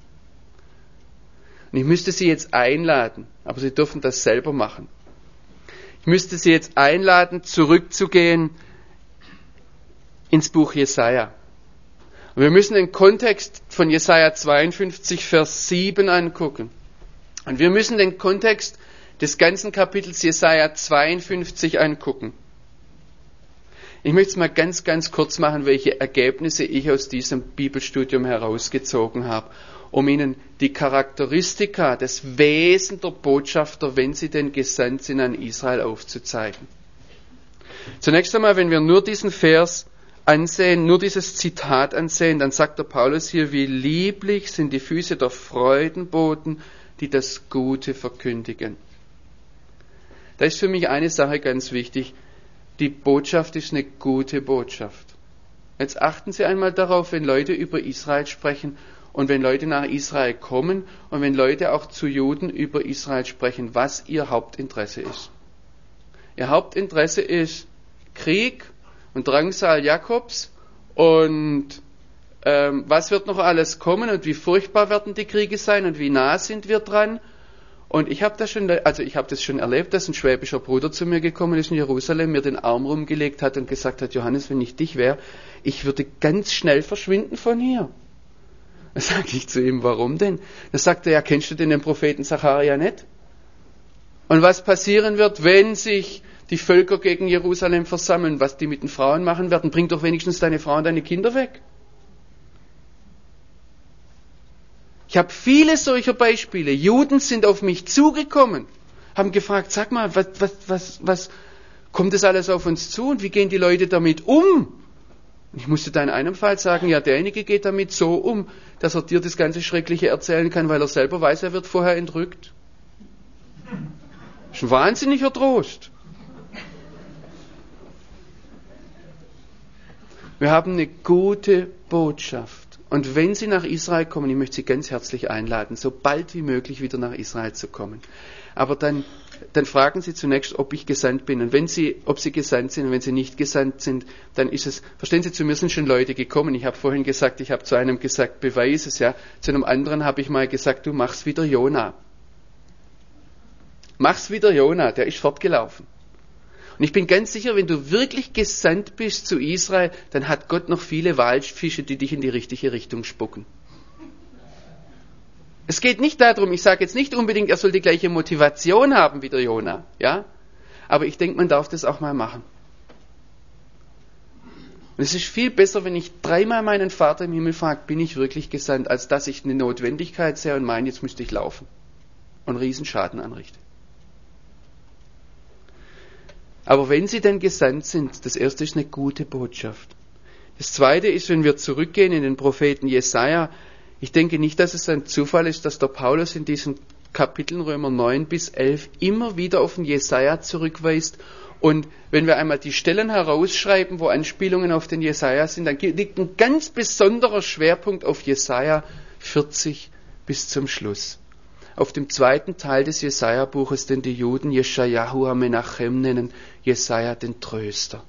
Und ich müsste Sie jetzt einladen, aber Sie dürfen das selber machen. Ich müsste Sie jetzt einladen, zurückzugehen ins Buch Jesaja. Und wir müssen den Kontext von Jesaja zweiundfünfzig, Vers sieben angucken. Und wir müssen den Kontext des ganzen Kapitels Jesaja zweiundfünfzig angucken. Ich möchte es mal ganz, ganz kurz machen, welche Ergebnisse ich aus diesem Bibelstudium herausgezogen habe, um Ihnen die Charakteristika, das Wesen der Botschafter, wenn sie denn gesandt sind, an Israel aufzuzeigen. Zunächst einmal, wenn wir nur diesen Vers ansehen, nur dieses Zitat ansehen, dann sagt der Paulus hier, wie lieblich sind die Füße der Freudenboten, die das Gute verkündigen. Da ist für mich eine Sache ganz wichtig. Die Botschaft ist eine gute Botschaft. Jetzt achten Sie einmal darauf, wenn Leute über Israel sprechen und wenn Leute nach Israel kommen und wenn Leute auch zu Juden über Israel sprechen, was ihr Hauptinteresse ist. Ihr Hauptinteresse ist Krieg und Drangsal Jakobs und ähm, was wird noch alles kommen und wie furchtbar werden die Kriege sein und wie nah sind wir dran. Und ich habe das schon, also ich habe das schon erlebt, dass ein schwäbischer Bruder zu mir gekommen ist in Jerusalem, mir den Arm rumgelegt hat und gesagt hat, Johannes, wenn ich dich wäre, ich würde ganz schnell verschwinden von hier. Da sage ich zu ihm, warum denn? Da sagt er, ja, kennst du denn den Propheten Sacharja nicht? Und was passieren wird, wenn sich die Völker gegen Jerusalem versammeln, was die mit den Frauen machen werden, bring doch wenigstens deine Frau und deine Kinder weg. Ich habe viele solcher Beispiele. Juden sind auf mich zugekommen, haben gefragt, sag mal, was, was, was, was kommt das alles auf uns zu und wie gehen die Leute damit um? Ich musste da in einem Fall sagen, ja, derjenige geht damit so um, dass er dir das ganze Schreckliche erzählen kann, weil er selber weiß, er wird vorher entrückt. Das ist ein wahnsinniger Trost. Wir haben eine gute Botschaft. Und wenn Sie nach Israel kommen, ich möchte Sie ganz herzlich einladen, so bald wie möglich wieder nach Israel zu kommen. Aber dann, dann fragen Sie zunächst, ob ich gesandt bin. Und wenn Sie, ob Sie gesandt sind und wenn Sie nicht gesandt sind, dann ist es, verstehen Sie, zu mir sind schon Leute gekommen. Ich habe vorhin gesagt, ich habe zu einem gesagt, beweis es, ja. Zu einem anderen habe ich mal gesagt, du machst wieder Jona. Mach's wieder Jona, der ist fortgelaufen. Und ich bin ganz sicher, wenn du wirklich gesandt bist zu Israel, dann hat Gott noch viele Walfische, die dich in die richtige Richtung spucken. Es geht nicht darum, ich sage jetzt nicht unbedingt, er soll die gleiche Motivation haben wie der Jona, ja? Aber ich denke, man darf das auch mal machen. Und es ist viel besser, wenn ich dreimal meinen Vater im Himmel frage, bin ich wirklich gesandt, als dass ich eine Notwendigkeit sehe und meine, jetzt müsste ich laufen und Riesenschaden anrichte. Aber wenn Sie denn gesandt sind, das erste ist eine gute Botschaft. Das zweite ist, wenn wir zurückgehen in den Propheten Jesaja, ich denke nicht, dass es ein Zufall ist, dass der Paulus in diesen Kapiteln Römer neun bis elf immer wieder auf den Jesaja zurückweist. Und wenn wir einmal die Stellen herausschreiben, wo Anspielungen auf den Jesaja sind, dann liegt ein ganz besonderer Schwerpunkt auf Jesaja vierzig bis zum Schluss. Auf dem zweiten Teil des Jesaja-Buches, den die Juden Jeschajahu HaMenachem nennen, Jesaja den Tröster.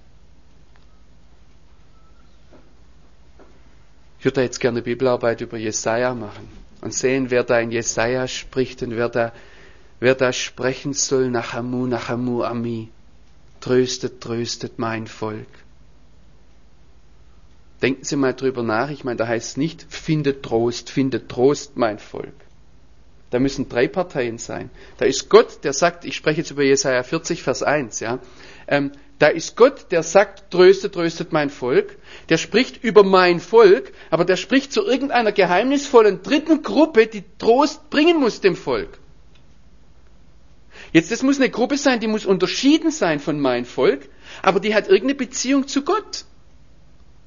Ich würde jetzt gerne Bibelarbeit über Jesaja machen und sehen, wer da in Jesaja spricht und wer da, wer da sprechen soll, Nachamu, Nachamu, Ami. Tröstet, tröstet mein Volk. Denken Sie mal drüber nach, ich meine, da heißt es nicht, findet Trost, findet Trost mein Volk. Da müssen drei Parteien sein. Da ist Gott, der sagt, ich spreche jetzt über Jesaja vierzig, Vers eins, ja. Ähm, da ist Gott, der sagt, tröstet, tröstet mein Volk. Der spricht über mein Volk, aber der spricht zu irgendeiner geheimnisvollen dritten Gruppe, die Trost bringen muss dem Volk. Jetzt, das muss eine Gruppe sein, die muss unterschieden sein von mein Volk, aber die hat irgendeine Beziehung zu Gott.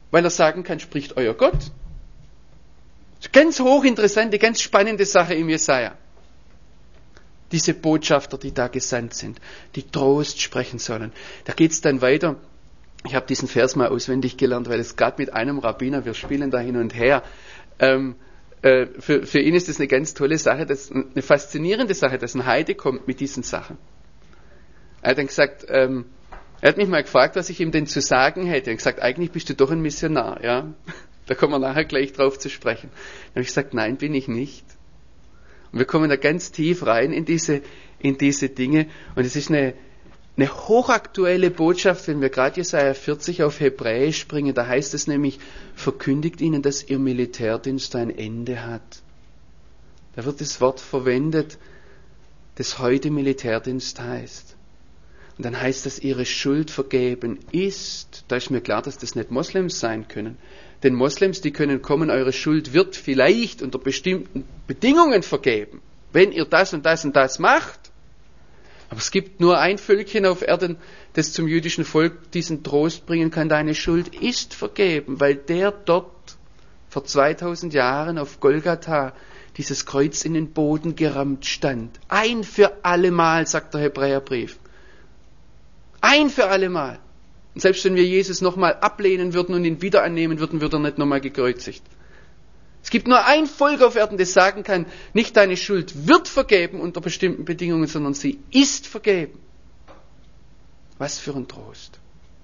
weil er sagen kann, spricht euer Gott. Ganz hochinteressante, ganz spannende Sache im Jesaja. Diese Botschafter, die da gesandt sind, die Trost sprechen sollen. Da geht es dann weiter. Ich habe diesen Vers mal auswendig gelernt, weil es gerade mit einem Rabbiner, wir spielen da hin und her, ähm, äh, für, für ihn ist das eine ganz tolle Sache, das, eine faszinierende Sache, dass ein Heide kommt mit diesen Sachen. Er hat dann gesagt, ähm, er hat mich mal gefragt, was ich ihm denn zu sagen hätte. Er hat gesagt, eigentlich bist du doch ein Missionar, ja. Da kommen wir nachher gleich drauf zu sprechen. Dann habe ich gesagt, nein, bin ich nicht. Und wir kommen da ganz tief rein in diese, in diese Dinge. Und es ist eine, eine hochaktuelle Botschaft, wenn wir gerade Jesaja vierzig auf Hebräisch bringen. Da heißt es nämlich, verkündigt ihnen, dass ihr Militärdienst ein Ende hat. Da wird das Wort verwendet, das heute Militärdienst heißt. Und dann heißt das, ihre Schuld vergeben ist. Da ist mir klar, dass das nicht Moslems sein können. Denn Moslems, die können kommen, eure Schuld wird vielleicht unter bestimmten Bedingungen vergeben, wenn ihr das und das und das macht. Aber es gibt nur ein Völkchen auf Erden, das zum jüdischen Volk diesen Trost bringen kann, deine Schuld ist vergeben, weil der dort vor zweitausend Jahren auf Golgatha dieses Kreuz in den Boden gerammt stand. Ein für allemal, sagt der Hebräerbrief. Ein für allemal. Und selbst wenn wir Jesus nochmal ablehnen würden und ihn wieder annehmen würden, würde er nicht nochmal gekreuzigt. Es gibt nur ein Volk auf Erden, das sagen kann, nicht deine Schuld wird vergeben unter bestimmten Bedingungen, sondern sie ist vergeben. Was für ein Trost.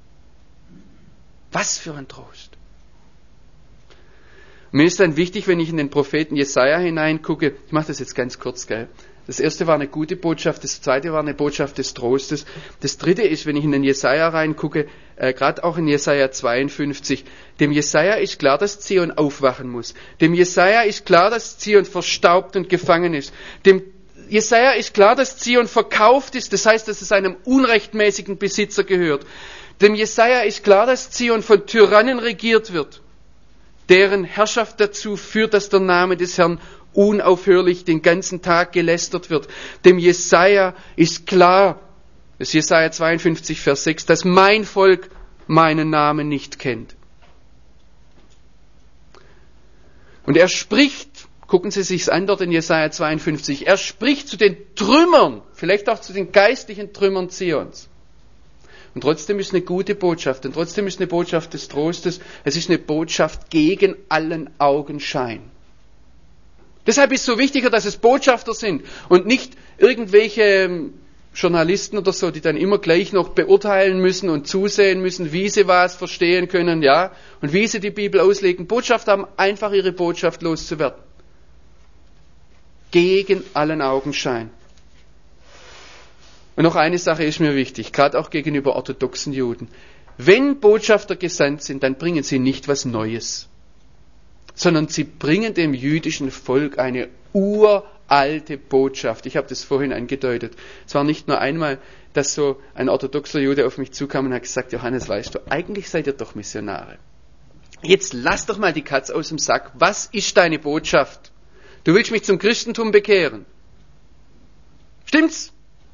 Was für ein Trost. Und mir ist dann wichtig, wenn ich in den Propheten Jesaja hineingucke, ich mache das jetzt ganz kurz, gell? Das erste war eine gute Botschaft, das zweite war eine Botschaft des Trostes. Das dritte ist, wenn ich in den Jesaja reingucke, äh, gerade auch in Jesaja zweiundfünfzig, dem Jesaja ist klar, dass Zion aufwachen muss. Dem Jesaja ist klar, dass Zion verstaubt und gefangen ist. Dem Jesaja ist klar, dass Zion verkauft ist, das heißt, dass es einem unrechtmäßigen Besitzer gehört. Dem Jesaja ist klar, dass Zion von Tyrannen regiert wird, deren Herrschaft dazu führt, dass der Name des Herrn unaufhörlich den ganzen Tag gelästert wird. Dem Jesaja ist klar, das ist Jesaja zweiundfünfzig, Vers sechs, dass mein Volk meinen Namen nicht kennt. Und er spricht, gucken Sie sich's an dort in Jesaja zweiundfünfzig, er spricht zu den Trümmern, vielleicht auch zu den geistlichen Trümmern Zions. Und trotzdem ist eine gute Botschaft, und trotzdem ist eine Botschaft des Trostes, es ist eine Botschaft gegen allen Augenschein. Deshalb ist es so wichtiger, dass es Botschafter sind und nicht irgendwelche Journalisten oder so, die dann immer gleich noch beurteilen müssen und zusehen müssen, wie sie was verstehen können, ja, und wie sie die Bibel auslegen. Botschafter haben einfach ihre Botschaft loszuwerden. Gegen allen Augenschein. Und noch eine Sache ist mir wichtig, gerade auch gegenüber orthodoxen Juden. Wenn Botschafter gesandt sind, dann bringen sie nicht was Neues, sondern sie bringen dem jüdischen Volk eine uralte Botschaft. Ich habe das vorhin angedeutet. Es war nicht nur einmal, dass so ein orthodoxer Jude auf mich zukam und hat gesagt, Johannes, weißt du, eigentlich seid ihr doch Missionare. Jetzt lass doch mal die Katze aus dem Sack. Was ist deine Botschaft? Du willst mich zum Christentum bekehren. Stimmt's?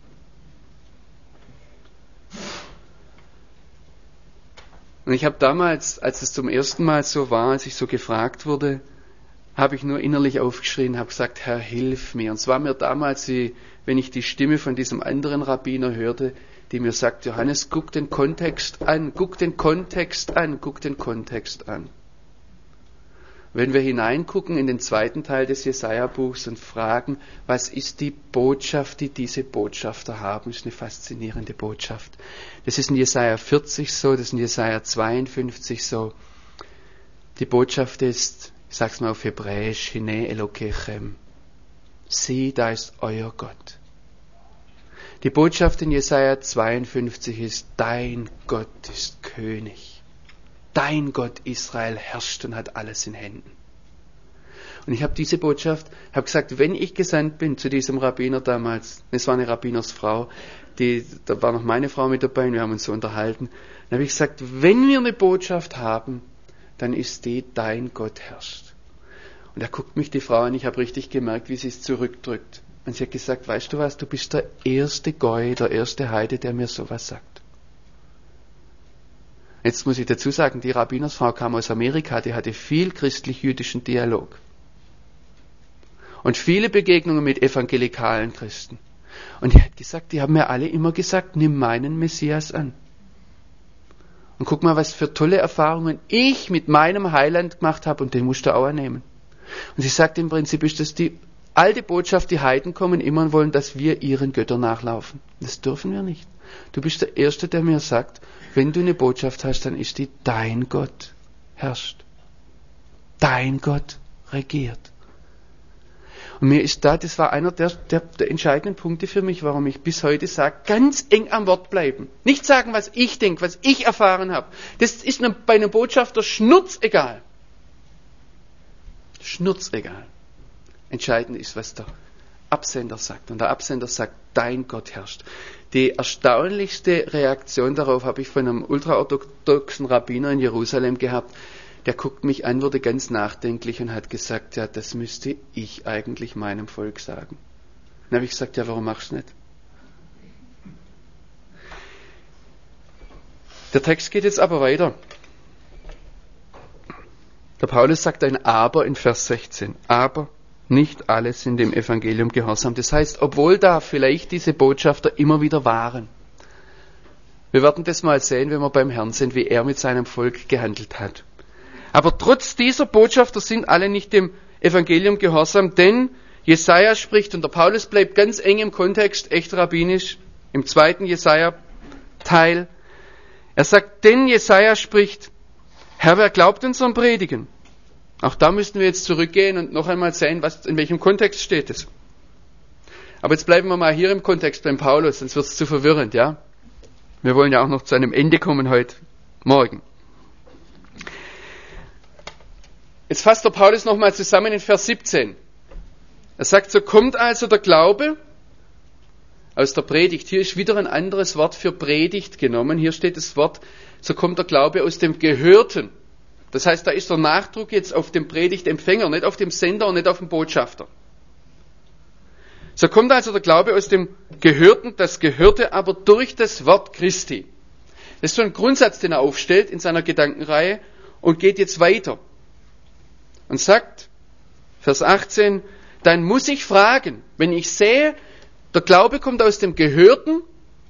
Und ich habe damals, als es zum ersten Mal so war, als ich so gefragt wurde, habe ich nur innerlich aufgeschrien, habe gesagt, Herr, hilf mir. Und es war mir damals, wie wenn ich die Stimme von diesem anderen Rabbiner hörte, die mir sagt, Johannes, guck den Kontext an, guck den Kontext an, guck den Kontext an. Wenn wir hineingucken in den zweiten Teil des Jesaja-Buchs und fragen, was ist die Botschaft, die diese Botschafter haben, ist eine faszinierende Botschaft. Das ist in Jesaja vierzig so, das ist in Jesaja zweiundfünfzig so. Die Botschaft ist, ich sag's mal auf Hebräisch, Hine Elokechem. Sieh, da ist euer Gott. Die Botschaft in Jesaja zweiundfünfzig ist, dein Gott ist König. Dein Gott Israel herrscht und hat alles in Händen. Und ich habe diese Botschaft, habe gesagt, wenn ich gesandt bin zu diesem Rabbiner damals, es war eine Rabbinersfrau, die, da war noch meine Frau mit dabei und wir haben uns so unterhalten, dann habe ich gesagt, wenn wir eine Botschaft haben, dann ist die, dein Gott herrscht. Und da guckt mich die Frau an, ich habe richtig gemerkt, wie sie es zurückdrückt. Und sie hat gesagt, weißt du was, du bist der erste Goy, der erste Heide, der mir sowas sagt. Jetzt muss ich dazu sagen, die Rabbinersfrau kam aus Amerika, die hatte viel christlich-jüdischen Dialog. Und viele Begegnungen mit evangelikalen Christen. Und die hat gesagt, die haben mir alle immer gesagt, nimm meinen Messias an. Und guck mal, was für tolle Erfahrungen ich mit meinem Heiland gemacht habe, und den musst du auch annehmen. Und sie sagt, im Prinzip ist das die alte Botschaft, die Heiden kommen immer und wollen, dass wir ihren Göttern nachlaufen. Das dürfen wir nicht. Du bist der Erste, der mir sagt, wenn du eine Botschaft hast, dann ist die, dein Gott herrscht. Dein Gott regiert. Und mir ist da, das war einer der, der, der entscheidenden Punkte für mich, warum ich bis heute sage, ganz eng am Wort bleiben. Nicht sagen, was ich denke, was ich erfahren habe. Das ist eine, bei einem Botschafter schnurzegal. Schnurzegal. Entscheidend ist, was der Absender sagt. Und der Absender sagt, dein Gott herrscht. Die erstaunlichste Reaktion darauf habe ich von einem ultraorthodoxen Rabbiner in Jerusalem gehabt. Der guckt mich an, wurde ganz nachdenklich und hat gesagt, ja, das müsste ich eigentlich meinem Volk sagen. Dann habe ich gesagt, ja, warum machst du nicht? Der Text geht jetzt aber weiter. Der Paulus sagt ein Aber in Vers sechzehn. Aber nicht alle sind dem Evangelium gehorsam. Das heißt, obwohl da vielleicht diese Botschafter immer wieder waren. Wir werden das mal sehen, wenn wir beim Herrn sind, wie er mit seinem Volk gehandelt hat. Aber trotz dieser Botschafter sind alle nicht dem Evangelium gehorsam, denn Jesaja spricht, und der Paulus bleibt ganz eng im Kontext, echt rabbinisch, im zweiten Jesaja-Teil. Er sagt, denn Jesaja spricht, Herr, wer glaubt unserem Predigen? Auch da müssten wir jetzt zurückgehen und noch einmal sehen, was, in welchem Kontext steht es. Aber jetzt bleiben wir mal hier im Kontext beim Paulus, sonst wird es zu verwirrend, ja? Wir wollen ja auch noch zu einem Ende kommen heute Morgen. Jetzt fasst der Paulus nochmal zusammen in Vers siebzehn. Er sagt, so kommt also der Glaube aus der Predigt. Hier ist wieder ein anderes Wort für Predigt genommen. Hier steht das Wort, so kommt der Glaube aus dem Gehörten. Das heißt, da ist der Nachdruck jetzt auf dem Predigtempfänger, nicht auf dem Sender und nicht auf dem Botschafter. So kommt also der Glaube aus dem Gehörten, das Gehörte aber durch das Wort Christi. Das ist so ein Grundsatz, den er aufstellt in seiner Gedankenreihe und geht jetzt weiter. Und sagt, Vers achtzehn, dann muss ich fragen, wenn ich sehe, der Glaube kommt aus dem Gehörten,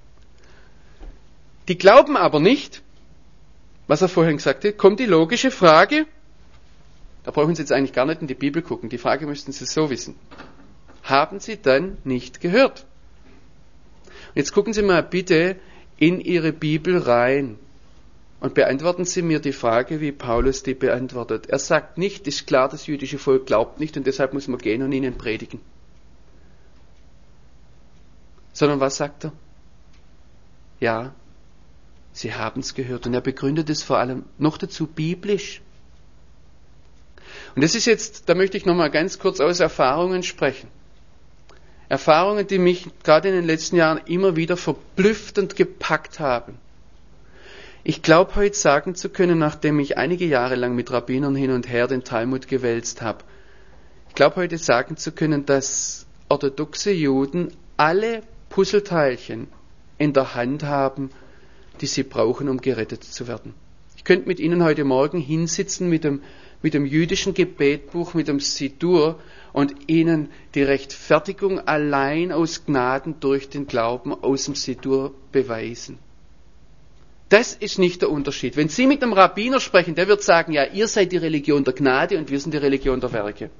die glauben aber nicht, was er vorhin gesagt hat, kommt die logische Frage, da brauchen Sie jetzt eigentlich gar nicht in die Bibel gucken, die Frage müssten Sie so wissen. Haben Sie dann nicht gehört? Und jetzt gucken Sie mal bitte in Ihre Bibel rein und beantworten Sie mir die Frage, wie Paulus die beantwortet. Er sagt nicht, ist klar, das jüdische Volk glaubt nicht und deshalb muss man gehen und ihnen predigen. Sondern was sagt er? Ja, sie haben es gehört. Und er begründet es vor allem noch dazu biblisch. Und das ist jetzt, da möchte ich nochmal ganz kurz aus Erfahrungen sprechen. Erfahrungen, die mich gerade in den letzten Jahren immer wieder verblüfft und gepackt haben. Ich glaube heute sagen zu können, nachdem ich einige Jahre lang mit Rabbinern hin und her den Talmud gewälzt habe, ich glaube heute sagen zu können, dass orthodoxe Juden alle Puzzleteilchen in der Hand haben, die sie brauchen, um gerettet zu werden. Ich könnte mit Ihnen heute Morgen hinsitzen mit dem, mit dem jüdischen Gebetbuch, mit dem Sidur und Ihnen die Rechtfertigung allein aus Gnaden durch den Glauben aus dem Sidur beweisen. Das ist nicht der Unterschied. Wenn Sie mit einem Rabbiner sprechen, der wird sagen, ja, ihr seid die Religion der Gnade und wir sind die Religion der Werke.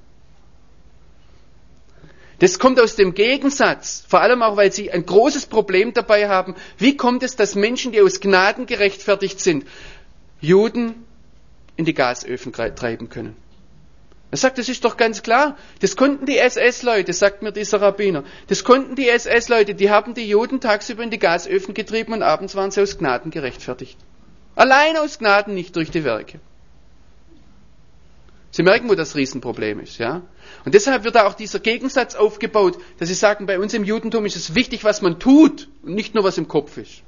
Das kommt aus dem Gegensatz, vor allem auch, weil Sie ein großes Problem dabei haben. Wie kommt es, dass Menschen, die aus Gnaden gerechtfertigt sind, Juden in die Gasöfen treiben können? Er sagt, das ist doch ganz klar. Das konnten die S S-Leute, sagt mir dieser Rabbiner. Das konnten die S S-Leute, die haben die Juden tagsüber in die Gasöfen getrieben und abends waren sie aus Gnaden gerechtfertigt. Allein aus Gnaden, nicht durch die Werke. Sie merken, wo das Riesenproblem ist, ja? Und deshalb wird da auch dieser Gegensatz aufgebaut, dass sie sagen, bei uns im Judentum ist es wichtig, was man tut und nicht nur, was im Kopf ist.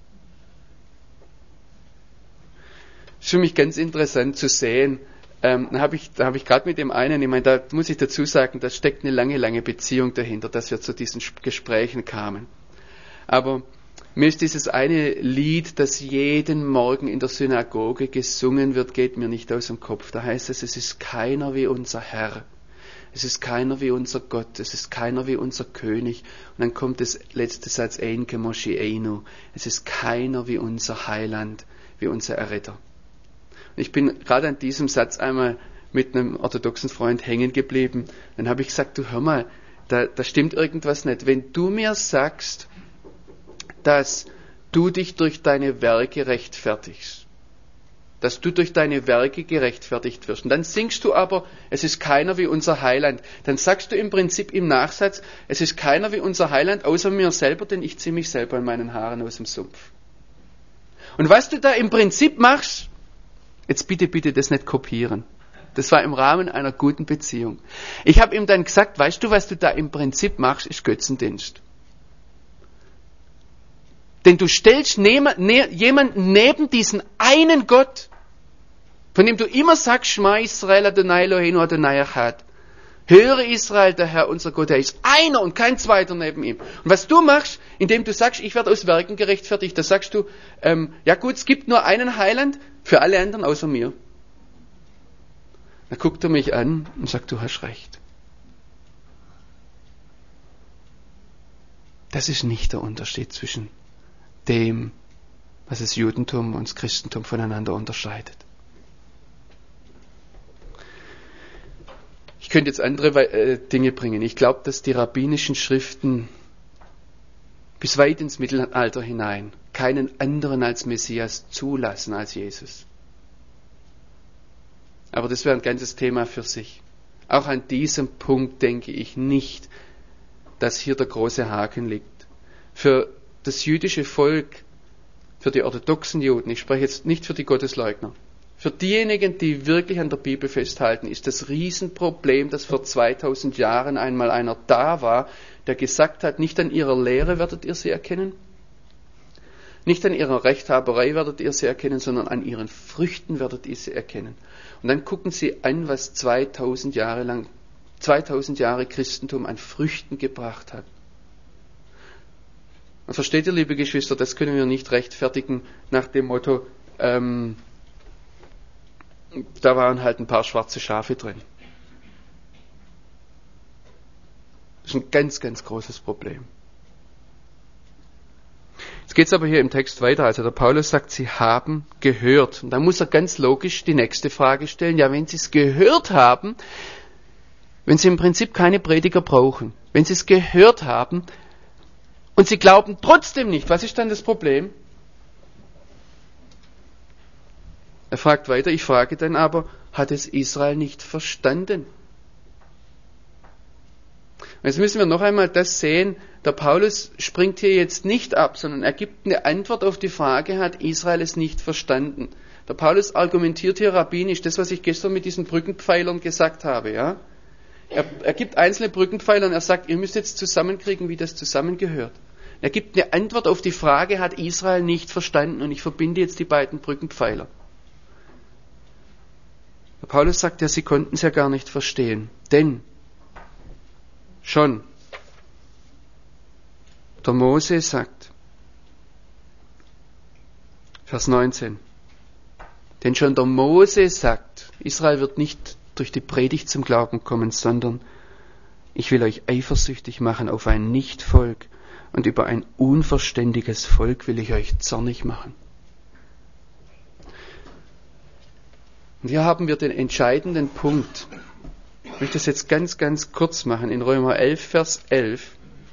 Das ist für mich ganz interessant zu sehen. Ähm, da habe ich, da habe ich gerade mit dem einen, ich meine, da muss ich dazu sagen, da steckt eine lange, lange Beziehung dahinter, dass wir zu diesen Gesprächen kamen. Aber Mir ist dieses eine Lied, das jeden Morgen in der Synagoge gesungen wird, geht mir nicht aus dem Kopf. Da heißt es, es ist keiner wie unser Herr. Es ist keiner wie unser Gott. Es ist keiner wie unser König. Und dann kommt das letzte Satz, Einke Moshe Einu. Es ist keiner wie unser Heiland, wie unser Erretter. Und ich bin gerade an diesem Satz einmal mit einem orthodoxen Freund hängen geblieben. Dann habe ich gesagt, du hör mal, da, da stimmt irgendwas nicht. Wenn du mir sagst, dass du dich durch deine Werke rechtfertigst, dass du durch deine Werke gerechtfertigt wirst. Und dann singst du aber, es ist keiner wie unser Heiland. Dann sagst du im Prinzip im Nachsatz, es ist keiner wie unser Heiland, außer mir selber, denn ich ziehe mich selber in meinen Haaren aus dem Sumpf. Und was du da im Prinzip machst, jetzt bitte, bitte das nicht kopieren. Das war im Rahmen einer guten Beziehung. Ich habe ihm dann gesagt, weißt du, was du da im Prinzip machst, ist Götzendienst. Denn du stellst ne, ne, jemanden neben diesen einen Gott, von dem du immer sagst, Shema Israel Adonai Eloheinu Adonai Echad. Höre Israel, der Herr, unser Gott, er ist einer und kein zweiter neben ihm. Und was du machst, indem du sagst, ich werde aus Werken gerechtfertigt, da sagst du, ähm, ja gut, es gibt nur einen Heiland für alle anderen außer mir. Dann guckt er mich an und sagt, du hast recht. Das ist nicht der Unterschied zwischen dem, was das Judentum und das Christentum voneinander unterscheidet. Ich könnte jetzt andere äh, Dinge bringen. Ich glaube, dass die rabbinischen Schriften bis weit ins Mittelalter hinein keinen anderen als Messias zulassen als Jesus. Aber das wäre ein ganzes Thema für sich. Auch an diesem Punkt denke ich nicht, dass hier der große Haken liegt. Für das jüdische Volk, für die orthodoxen Juden, ich spreche jetzt nicht für die Gottesleugner, für diejenigen, die wirklich an der Bibel festhalten, ist das Riesenproblem, dass vor zweitausend Jahren einmal einer da war, der gesagt hat, nicht an ihrer Lehre werdet ihr sie erkennen, nicht an ihrer Rechthaberei werdet ihr sie erkennen, sondern an ihren Früchten werdet ihr sie erkennen. Und dann gucken sie an, was zweitausend Jahre lang, zweitausend Jahre Christentum an Früchten gebracht hat. Und versteht ihr, liebe Geschwister, das können wir nicht rechtfertigen nach dem Motto, ähm, da waren halt ein paar schwarze Schafe drin. Das ist ein ganz, ganz großes Problem. Jetzt geht es aber hier im Text weiter. Also der Paulus sagt, sie haben gehört. Und da muss er ganz logisch die nächste Frage stellen. Ja, wenn sie es gehört haben, wenn sie im Prinzip keine Prediger brauchen, wenn sie es gehört haben und sie glauben trotzdem nicht, was ist dann das Problem? Er fragt weiter, ich frage dann aber, hat es Israel nicht verstanden? Und jetzt müssen wir noch einmal das sehen, der Paulus springt hier jetzt nicht ab, sondern er gibt eine Antwort auf die Frage, hat Israel es nicht verstanden? Der Paulus argumentiert hier rabbinisch, das, was ich gestern mit diesen Brückenpfeilern gesagt habe, ja? Er, er gibt einzelne Brückenpfeiler und er sagt, ihr müsst jetzt zusammenkriegen, wie das zusammengehört. Er gibt eine Antwort auf die Frage, hat Israel nicht verstanden? Und ich verbinde jetzt die beiden Brückenpfeiler. Der Paulus sagt ja, sie konnten es ja gar nicht verstehen. Denn schon der Mose sagt, Vers neunzehn, denn schon der Mose sagt, Israel wird nicht durch die Predigt zum Glauben kommen, sondern ich will euch eifersüchtig machen auf ein Nichtvolk und über ein unverständiges Volk will ich euch zornig machen. Und hier haben wir den entscheidenden Punkt. Ich möchte das jetzt ganz, ganz kurz machen. In Römer elf, Vers elf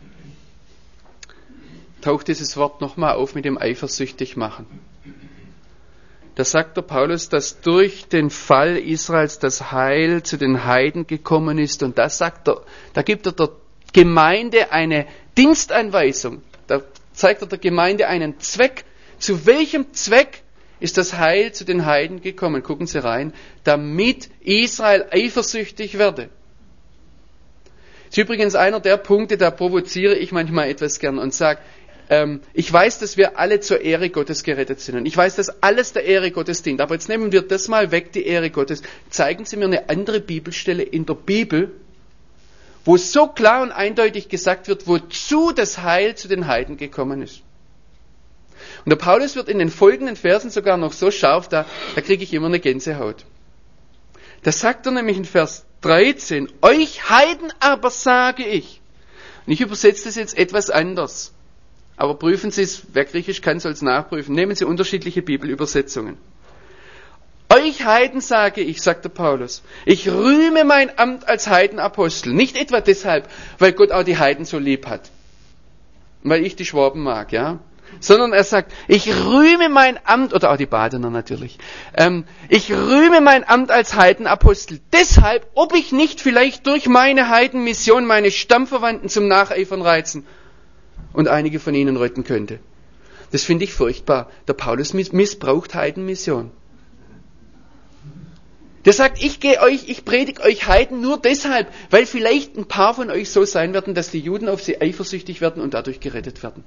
taucht dieses Wort nochmal auf mit dem eifersüchtig machen. Da sagt der Paulus, dass durch den Fall Israels das Heil zu den Heiden gekommen ist. Und da sagt er, da gibt er der Gemeinde eine Dienstanweisung. Da zeigt er der Gemeinde einen Zweck. Zu welchem Zweck ist das Heil zu den Heiden gekommen? Gucken Sie rein. Damit Israel eifersüchtig werde. Das ist übrigens einer der Punkte, da provoziere ich manchmal etwas gern und sage, ähm, ich weiß, dass wir alle zur Ehre Gottes gerettet sind. Und ich weiß, dass alles der Ehre Gottes dient. Aber jetzt nehmen wir das mal weg, die Ehre Gottes. Zeigen Sie mir eine andere Bibelstelle in der Bibel, wo so klar und eindeutig gesagt wird, wozu das Heil zu den Heiden gekommen ist. Und der Paulus wird in den folgenden Versen sogar noch so scharf, da, da kriege ich immer eine Gänsehaut. Da sagt er nämlich in Vers dreizehn, euch Heiden aber sage ich. Und ich übersetze das jetzt etwas anders. Aber prüfen Sie es, wer Griechisch kann, soll es nachprüfen. Nehmen Sie unterschiedliche Bibelübersetzungen. Euch Heiden sage ich, sagt der Paulus, ich rühme mein Amt als Heidenapostel. Nicht etwa deshalb, weil Gott auch die Heiden so lieb hat. Weil ich die Schwaben mag, ja. Sondern er sagt, ich rühme mein Amt, oder auch die Badener natürlich, ähm, ich rühme mein Amt als Heidenapostel. Deshalb, ob ich nicht vielleicht durch meine Heidenmission meine Stammverwandten zum Nacheifern reizen und einige von ihnen retten könnte. Das finde ich furchtbar. Der Paulus missbraucht Heidenmission. Der sagt, ich gehe euch, ich predige euch Heiden nur deshalb, weil vielleicht ein paar von euch so sein werden, dass die Juden auf sie eifersüchtig werden und dadurch gerettet werden.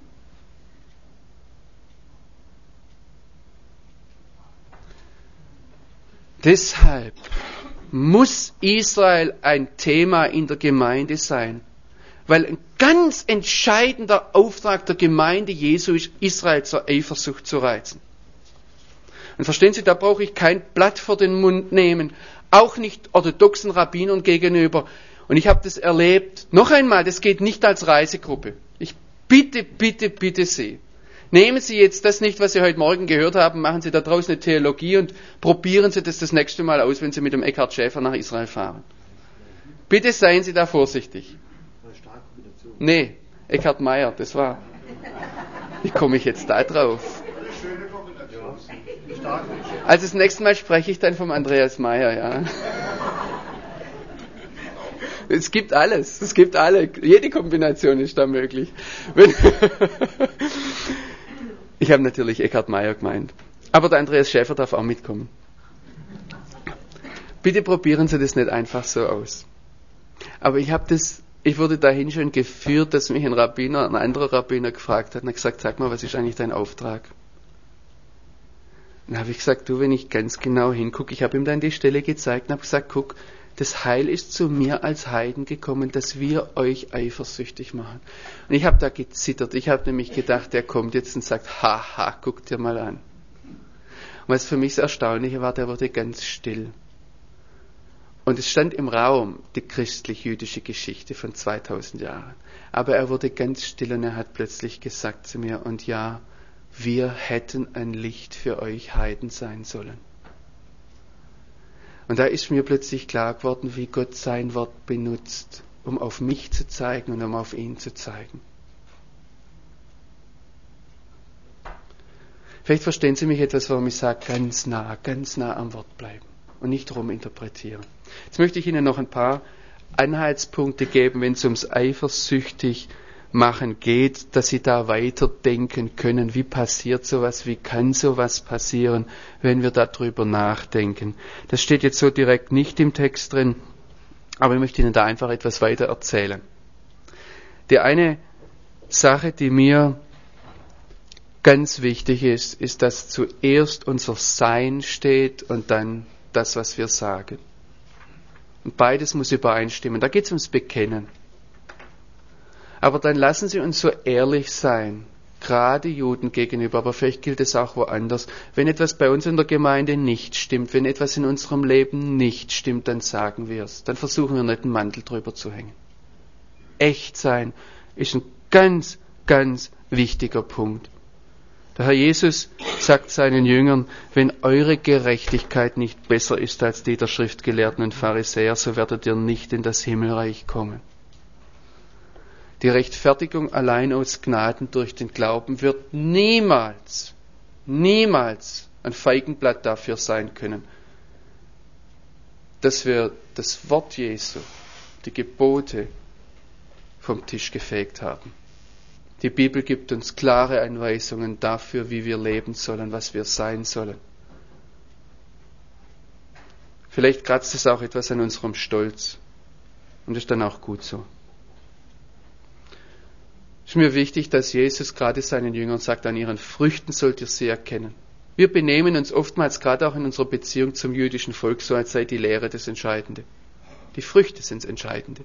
Deshalb muss Israel ein Thema in der Gemeinde sein, weil ein ganz entscheidender Auftrag der Gemeinde Jesu ist, Israel zur Eifersucht zu reizen. Und verstehen Sie, da brauche ich kein Blatt vor den Mund nehmen, auch nicht orthodoxen Rabbinern gegenüber. Und ich habe das erlebt, noch einmal, das geht nicht als Reisegruppe. Ich bitte, bitte, bitte Sie, nehmen Sie jetzt das nicht, was Sie heute Morgen gehört haben, machen Sie da draußen eine Theologie und probieren Sie das das nächste Mal aus, wenn Sie mit dem Eckhard Schäfer nach Israel fahren. Bitte seien Sie da vorsichtig. Nee, Eckhard Meyer, das war. Wie komme ich jetzt da drauf? Also das nächste Mal spreche ich dann vom Andreas Meyer, ja. Es gibt alles, es gibt alle, jede Kombination ist da möglich. Ich habe natürlich Eckhard Meyer gemeint. Aber der Andreas Schäfer darf auch mitkommen. Bitte probieren Sie das nicht einfach so aus. Aber ich habe das, ich wurde dahin schon geführt, dass mich ein Rabbiner, ein anderer Rabbiner gefragt hat und hat gesagt, sag mal, was ist eigentlich dein Auftrag? Dann habe ich gesagt, du, wenn ich ganz genau hingucke, ich habe ihm dann die Stelle gezeigt und habe gesagt, guck, das Heil ist zu mir als Heiden gekommen, dass wir euch eifersüchtig machen. Und ich habe da gezittert. Ich habe nämlich gedacht, der kommt jetzt und sagt, haha, guck dir mal an. Und was für mich das Erstaunliche war, der wurde ganz still. Und es stand im Raum die christlich-jüdische Geschichte von zweitausend Jahren. Aber er wurde ganz still und er hat plötzlich gesagt zu mir, und ja, wir hätten ein Licht für euch Heiden sein sollen. Und da ist mir plötzlich klar geworden, wie Gott sein Wort benutzt, um auf mich zu zeigen und um auf ihn zu zeigen. Vielleicht verstehen Sie mich etwas, warum ich sage, ganz nah, ganz nah am Wort bleiben und nicht ruminterpretieren. Jetzt möchte ich Ihnen noch ein paar Anhaltspunkte geben, wenn es ums eifersüchtig machen geht, dass Sie da weiterdenken können. Wie passiert sowas? Wie kann sowas passieren, wenn wir darüber nachdenken? Das steht jetzt so direkt nicht im Text drin, aber ich möchte Ihnen da einfach etwas weiter erzählen. Die eine Sache, die mir ganz wichtig ist, ist, dass zuerst unser Sein steht und dann das, was wir sagen. Und beides muss übereinstimmen. Da geht es ums Bekennen. Aber dann lassen Sie uns so ehrlich sein, gerade Juden gegenüber, aber vielleicht gilt es auch woanders. Wenn etwas bei uns in der Gemeinde nicht stimmt, wenn etwas in unserem Leben nicht stimmt, dann sagen wir es. Dann versuchen wir nicht einen Mantel drüber zu hängen. Echt sein ist ein ganz, ganz wichtiger Punkt. Der Herr Jesus sagt seinen Jüngern, wenn eure Gerechtigkeit nicht besser ist als die der Schriftgelehrten und Pharisäer, so werdet ihr nicht in das Himmelreich kommen. Die Rechtfertigung allein aus Gnaden durch den Glauben wird niemals, niemals ein Feigenblatt dafür sein können, dass wir das Wort Jesu, die Gebote vom Tisch gefegt haben. Die Bibel gibt uns klare Anweisungen dafür, wie wir leben sollen, was wir sein sollen. Vielleicht kratzt es auch etwas an unserem Stolz. Und das ist dann auch gut so. Es ist mir wichtig, dass Jesus gerade seinen Jüngern sagt, an ihren Früchten sollt ihr sie erkennen. Wir benehmen uns oftmals, gerade auch in unserer Beziehung zum jüdischen Volk, so als sei die Lehre das Entscheidende. Die Früchte sind das Entscheidende.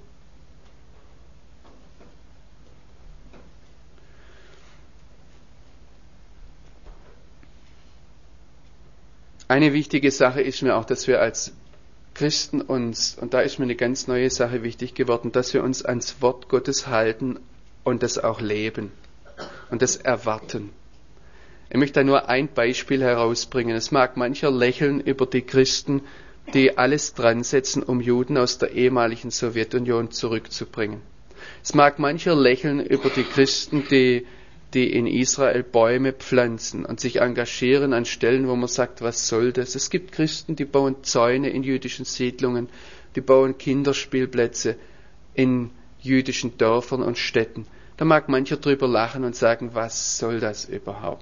Eine wichtige Sache ist mir auch, dass wir als Christen uns, und da ist mir eine ganz neue Sache wichtig geworden, dass wir uns ans Wort Gottes halten und das auch leben und das erwarten. Ich möchte da nur ein Beispiel herausbringen. Es mag mancher lächeln über die Christen, die alles dran setzen, um Juden aus der ehemaligen Sowjetunion zurückzubringen. Es mag mancher lächeln über die Christen, die, die in Israel Bäume pflanzen und sich engagieren an Stellen, wo man sagt, was soll das? Es gibt Christen, die bauen Zäune in jüdischen Siedlungen, die bauen Kinderspielplätze in jüdischen Dörfern und Städten. Da mag mancher drüber lachen und sagen, was soll das überhaupt?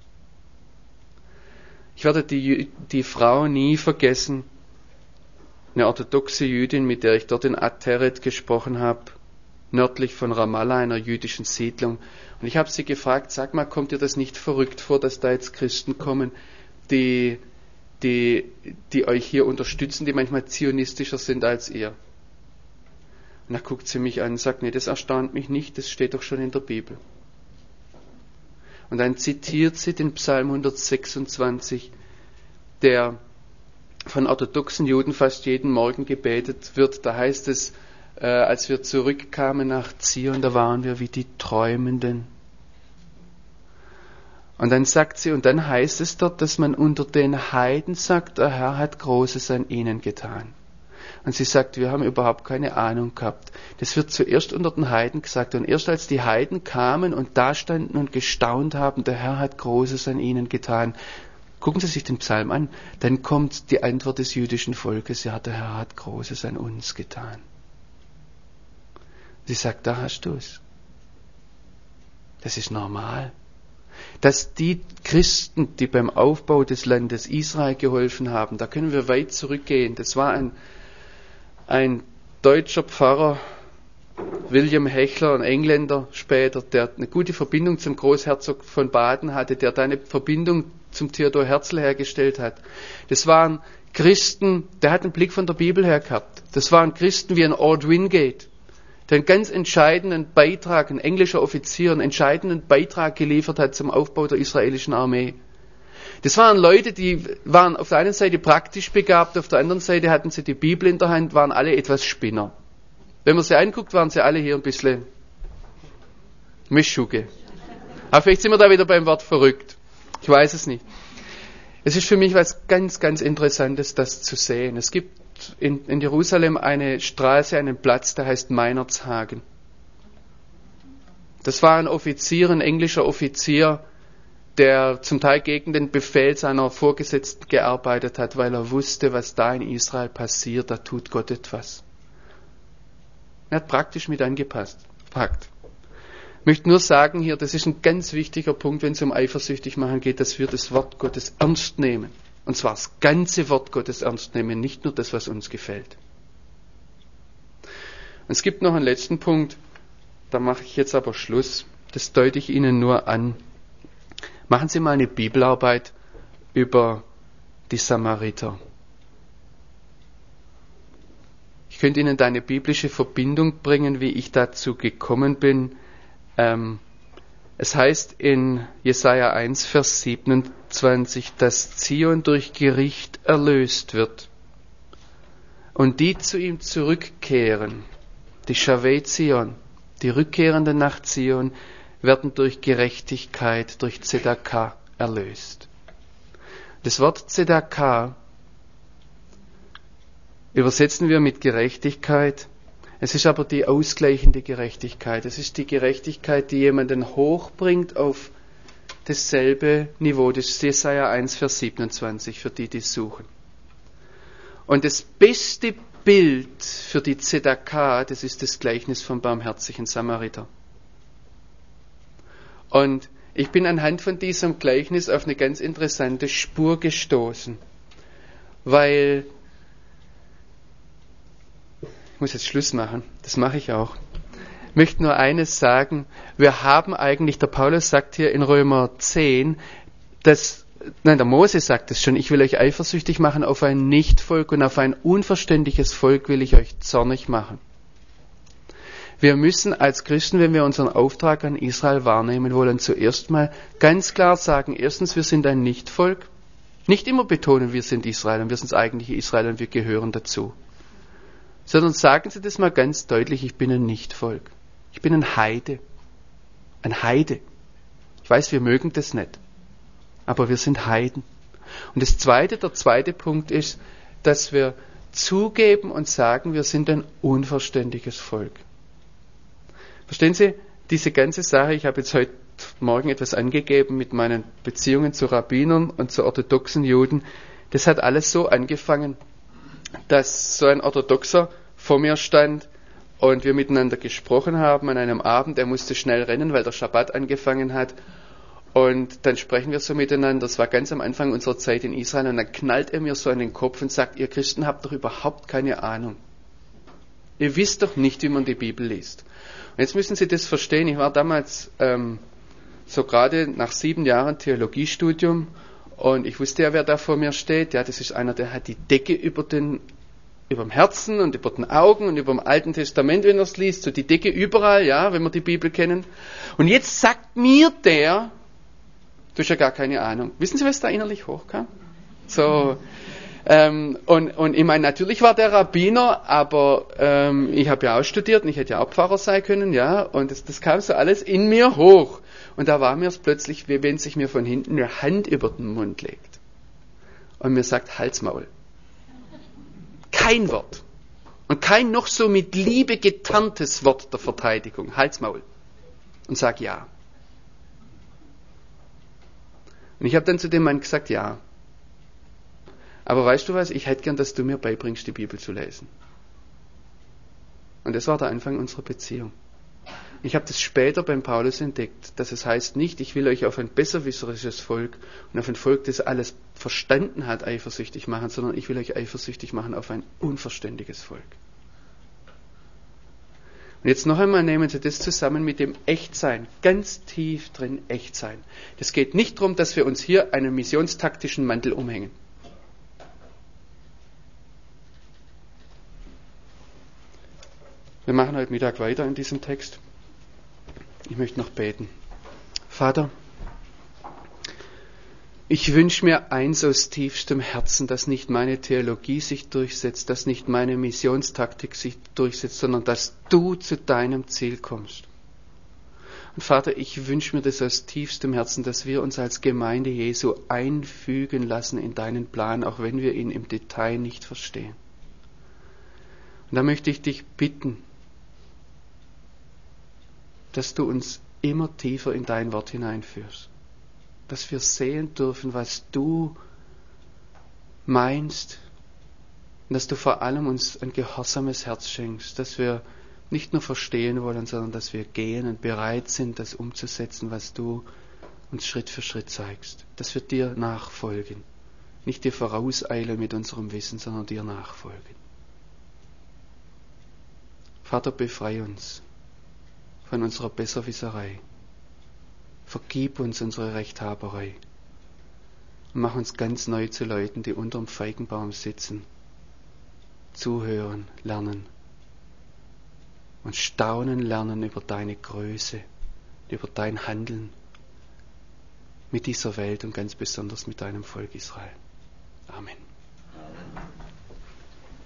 Ich werde die, die Frau nie vergessen, eine orthodoxe Jüdin, mit der ich dort in At-Teret gesprochen habe, nördlich von Ramallah, einer jüdischen Siedlung. Und ich habe sie gefragt, sag mal, kommt dir das nicht verrückt vor, dass da jetzt Christen kommen, die, die, die euch hier unterstützen, die manchmal zionistischer sind als ihr? Und da guckt sie mich an und sagt, nee, das erstaunt mich nicht, das steht doch schon in der Bibel. Und dann zitiert sie den Psalm hundertsechsundzwanzig, der von orthodoxen Juden fast jeden Morgen gebetet wird. Da heißt es, äh, als wir zurückkamen nach Zion, da waren wir wie die Träumenden. Und dann sagt sie, und dann heißt es dort, dass man unter den Heiden sagt, der Herr hat Großes an ihnen getan. Und sie sagt, wir haben überhaupt keine Ahnung gehabt. Das wird zuerst unter den Heiden gesagt. Und erst als die Heiden kamen und da standen und gestaunt haben, der Herr hat Großes an ihnen getan. Gucken Sie sich den Psalm an. Dann kommt die Antwort des jüdischen Volkes, ja, der Herr hat Großes an uns getan. Sie sagt, da hast du es. Das ist normal. Dass die Christen, die beim Aufbau des Landes Israel geholfen haben, da können wir weit zurückgehen. Das war ein Ein deutscher Pfarrer, William Hechler, ein Engländer später, der eine gute Verbindung zum Großherzog von Baden hatte, der da eine Verbindung zum Theodor Herzl hergestellt hat. Das waren Christen, der hat einen Blick von der Bibel her gehabt. Das waren Christen wie ein Ord Wingate, der einen ganz entscheidenden Beitrag, ein englischer Offizier, einen entscheidenden Beitrag geliefert hat zum Aufbau der israelischen Armee. Das waren Leute, die waren auf der einen Seite praktisch begabt, auf der anderen Seite hatten sie die Bibel in der Hand, waren alle etwas Spinner. Wenn man sie anguckt, waren sie alle hier ein bisschen Mischugge. Aber vielleicht sind wir da wieder beim Wort verrückt. Ich weiß es nicht. Es ist für mich was ganz, ganz Interessantes, das zu sehen. Es gibt in, in Jerusalem eine Straße, einen Platz, der heißt Meinertshagen. Das war ein Offizier, ein englischer Offizier, der zum Teil gegen den Befehl seiner Vorgesetzten gearbeitet hat, weil er wusste, was da in Israel passiert, da tut Gott etwas. Er hat praktisch mit angepasst. Fakt. Ich möchte nur sagen hier, das ist ein ganz wichtiger Punkt, wenn es um eifersüchtig machen geht, dass wir das Wort Gottes ernst nehmen. Und zwar das ganze Wort Gottes ernst nehmen, nicht nur das, was uns gefällt. Und es gibt noch einen letzten Punkt, da mache ich jetzt aber Schluss. Das deute ich Ihnen nur an. Machen Sie mal eine Bibelarbeit über die Samariter. Ich könnte Ihnen da eine biblische Verbindung bringen, wie ich dazu gekommen bin. Ähm, es heißt in Jesaja eins, Vers siebenundzwanzig, dass Zion durch Gericht erlöst wird und die zu ihm zurückkehren, die Shavei Zion, die Rückkehrenden nach Zion, werden durch Gerechtigkeit, durch Tzedakah erlöst. Das Wort Tzedakah übersetzen wir mit Gerechtigkeit. Es ist aber die ausgleichende Gerechtigkeit. Es ist die Gerechtigkeit, die jemanden hochbringt auf dasselbe Niveau. Das ist Jesaja eins, Vers siebenundzwanzig, für die, die suchen. Und das beste Bild für die Tzedakah, das ist das Gleichnis vom barmherzigen Samariter. Und ich bin anhand von diesem Gleichnis auf eine ganz interessante Spur gestoßen, weil, ich muss jetzt Schluss machen, das mache ich auch. Ich möchte nur eines sagen, wir haben eigentlich, der Paulus sagt hier in Römer zehn, dass, nein, der Mose sagt es schon, ich will euch eifersüchtig machen auf ein Nichtvolk und auf ein unverständiges Volk will ich euch zornig machen. Wir müssen als Christen, wenn wir unseren Auftrag an Israel wahrnehmen wollen, zuerst mal ganz klar sagen, erstens, wir sind ein Nichtvolk. Nicht immer betonen, wir sind Israel und wir sind das eigentliche Israel und wir gehören dazu. Sondern sagen Sie das mal ganz deutlich, ich bin ein Nichtvolk. Ich bin ein Heide. Ein Heide. Ich weiß, wir mögen das nicht. Aber wir sind Heiden. Und das zweite, der zweite Punkt ist, dass wir zugeben und sagen, wir sind ein unverständiges Volk. Verstehen Sie, diese ganze Sache, ich habe jetzt heute Morgen etwas angegeben mit meinen Beziehungen zu Rabbinern und zu orthodoxen Juden. Das hat alles so angefangen, dass so ein Orthodoxer vor mir stand und wir miteinander gesprochen haben an einem Abend. Er musste schnell rennen, weil der Schabbat angefangen hat. Und dann sprechen wir so miteinander. Das war ganz am Anfang unserer Zeit in Israel. Und dann knallt er mir so an den Kopf und sagt, ihr Christen habt doch überhaupt keine Ahnung. Ihr wisst doch nicht, wie man die Bibel liest. Und jetzt müssen Sie das verstehen. Ich war damals ähm, so gerade nach sieben Jahren Theologiestudium und ich wusste ja, wer da vor mir steht. Ja, das ist einer, der hat die Decke über den über dem Herzen und über den Augen und über dem Alten Testament, wenn er es liest, so die Decke überall, ja, wenn wir die Bibel kennen. Und jetzt sagt mir der, du hast ja gar keine Ahnung. Wissen Sie, was da innerlich hochkam? So, ähm, und, und ich meine, natürlich war der Rabbiner, aber ähm, ich habe ja auch studiert und ich hätte ja auch Pfarrer sein können, ja, und das, das kam so alles in mir hoch. Und da war mir es plötzlich, wie wenn sich mir von hinten eine Hand über den Mund legt und mir sagt, Halsmaul. Kein Wort. Und kein noch so mit Liebe getarntes Wort der Verteidigung. Halsmaul. Und sag ja. Und ich habe dann zu dem Mann gesagt, ja. Aber weißt du was, ich hätte gern, dass du mir beibringst, die Bibel zu lesen. Und das war der Anfang unserer Beziehung. Ich habe das später beim Paulus entdeckt, dass es heißt nicht, ich will euch auf ein besserwisserisches Volk und auf ein Volk, das alles verstanden hat, eifersüchtig machen, sondern ich will euch eifersüchtig machen auf ein unverständiges Volk. Und jetzt noch einmal nehmen Sie das zusammen mit dem Echtsein, ganz tief drin Echtsein. Das geht nicht darum, dass wir uns hier einen missionstaktischen Mantel umhängen. Wir machen heute Mittag weiter in diesem Text. Ich möchte noch beten. Vater, ich wünsche mir eins aus tiefstem Herzen, dass nicht meine Theologie sich durchsetzt, dass nicht meine Missionstaktik sich durchsetzt, sondern dass du zu deinem Ziel kommst. Und Vater, ich wünsche mir das aus tiefstem Herzen, dass wir uns als Gemeinde Jesu einfügen lassen in deinen Plan, auch wenn wir ihn im Detail nicht verstehen. Und da möchte ich dich bitten, dass du uns immer tiefer in dein Wort hineinführst. Dass wir sehen dürfen, was du meinst. Und dass du vor allem uns ein gehorsames Herz schenkst. Dass wir nicht nur verstehen wollen, sondern dass wir gehen und bereit sind, das umzusetzen, was du uns Schritt für Schritt zeigst. Dass wir dir nachfolgen. Nicht dir vorauseilen mit unserem Wissen, sondern dir nachfolgen. Vater, befreie uns von unserer Besserwisserei. Vergib uns unsere Rechthaberei. Und mach uns ganz neu zu Leuten, die unterm Feigenbaum sitzen, zuhören, lernen und staunen lernen über deine Größe, über dein Handeln mit dieser Welt und ganz besonders mit deinem Volk Israel. Amen.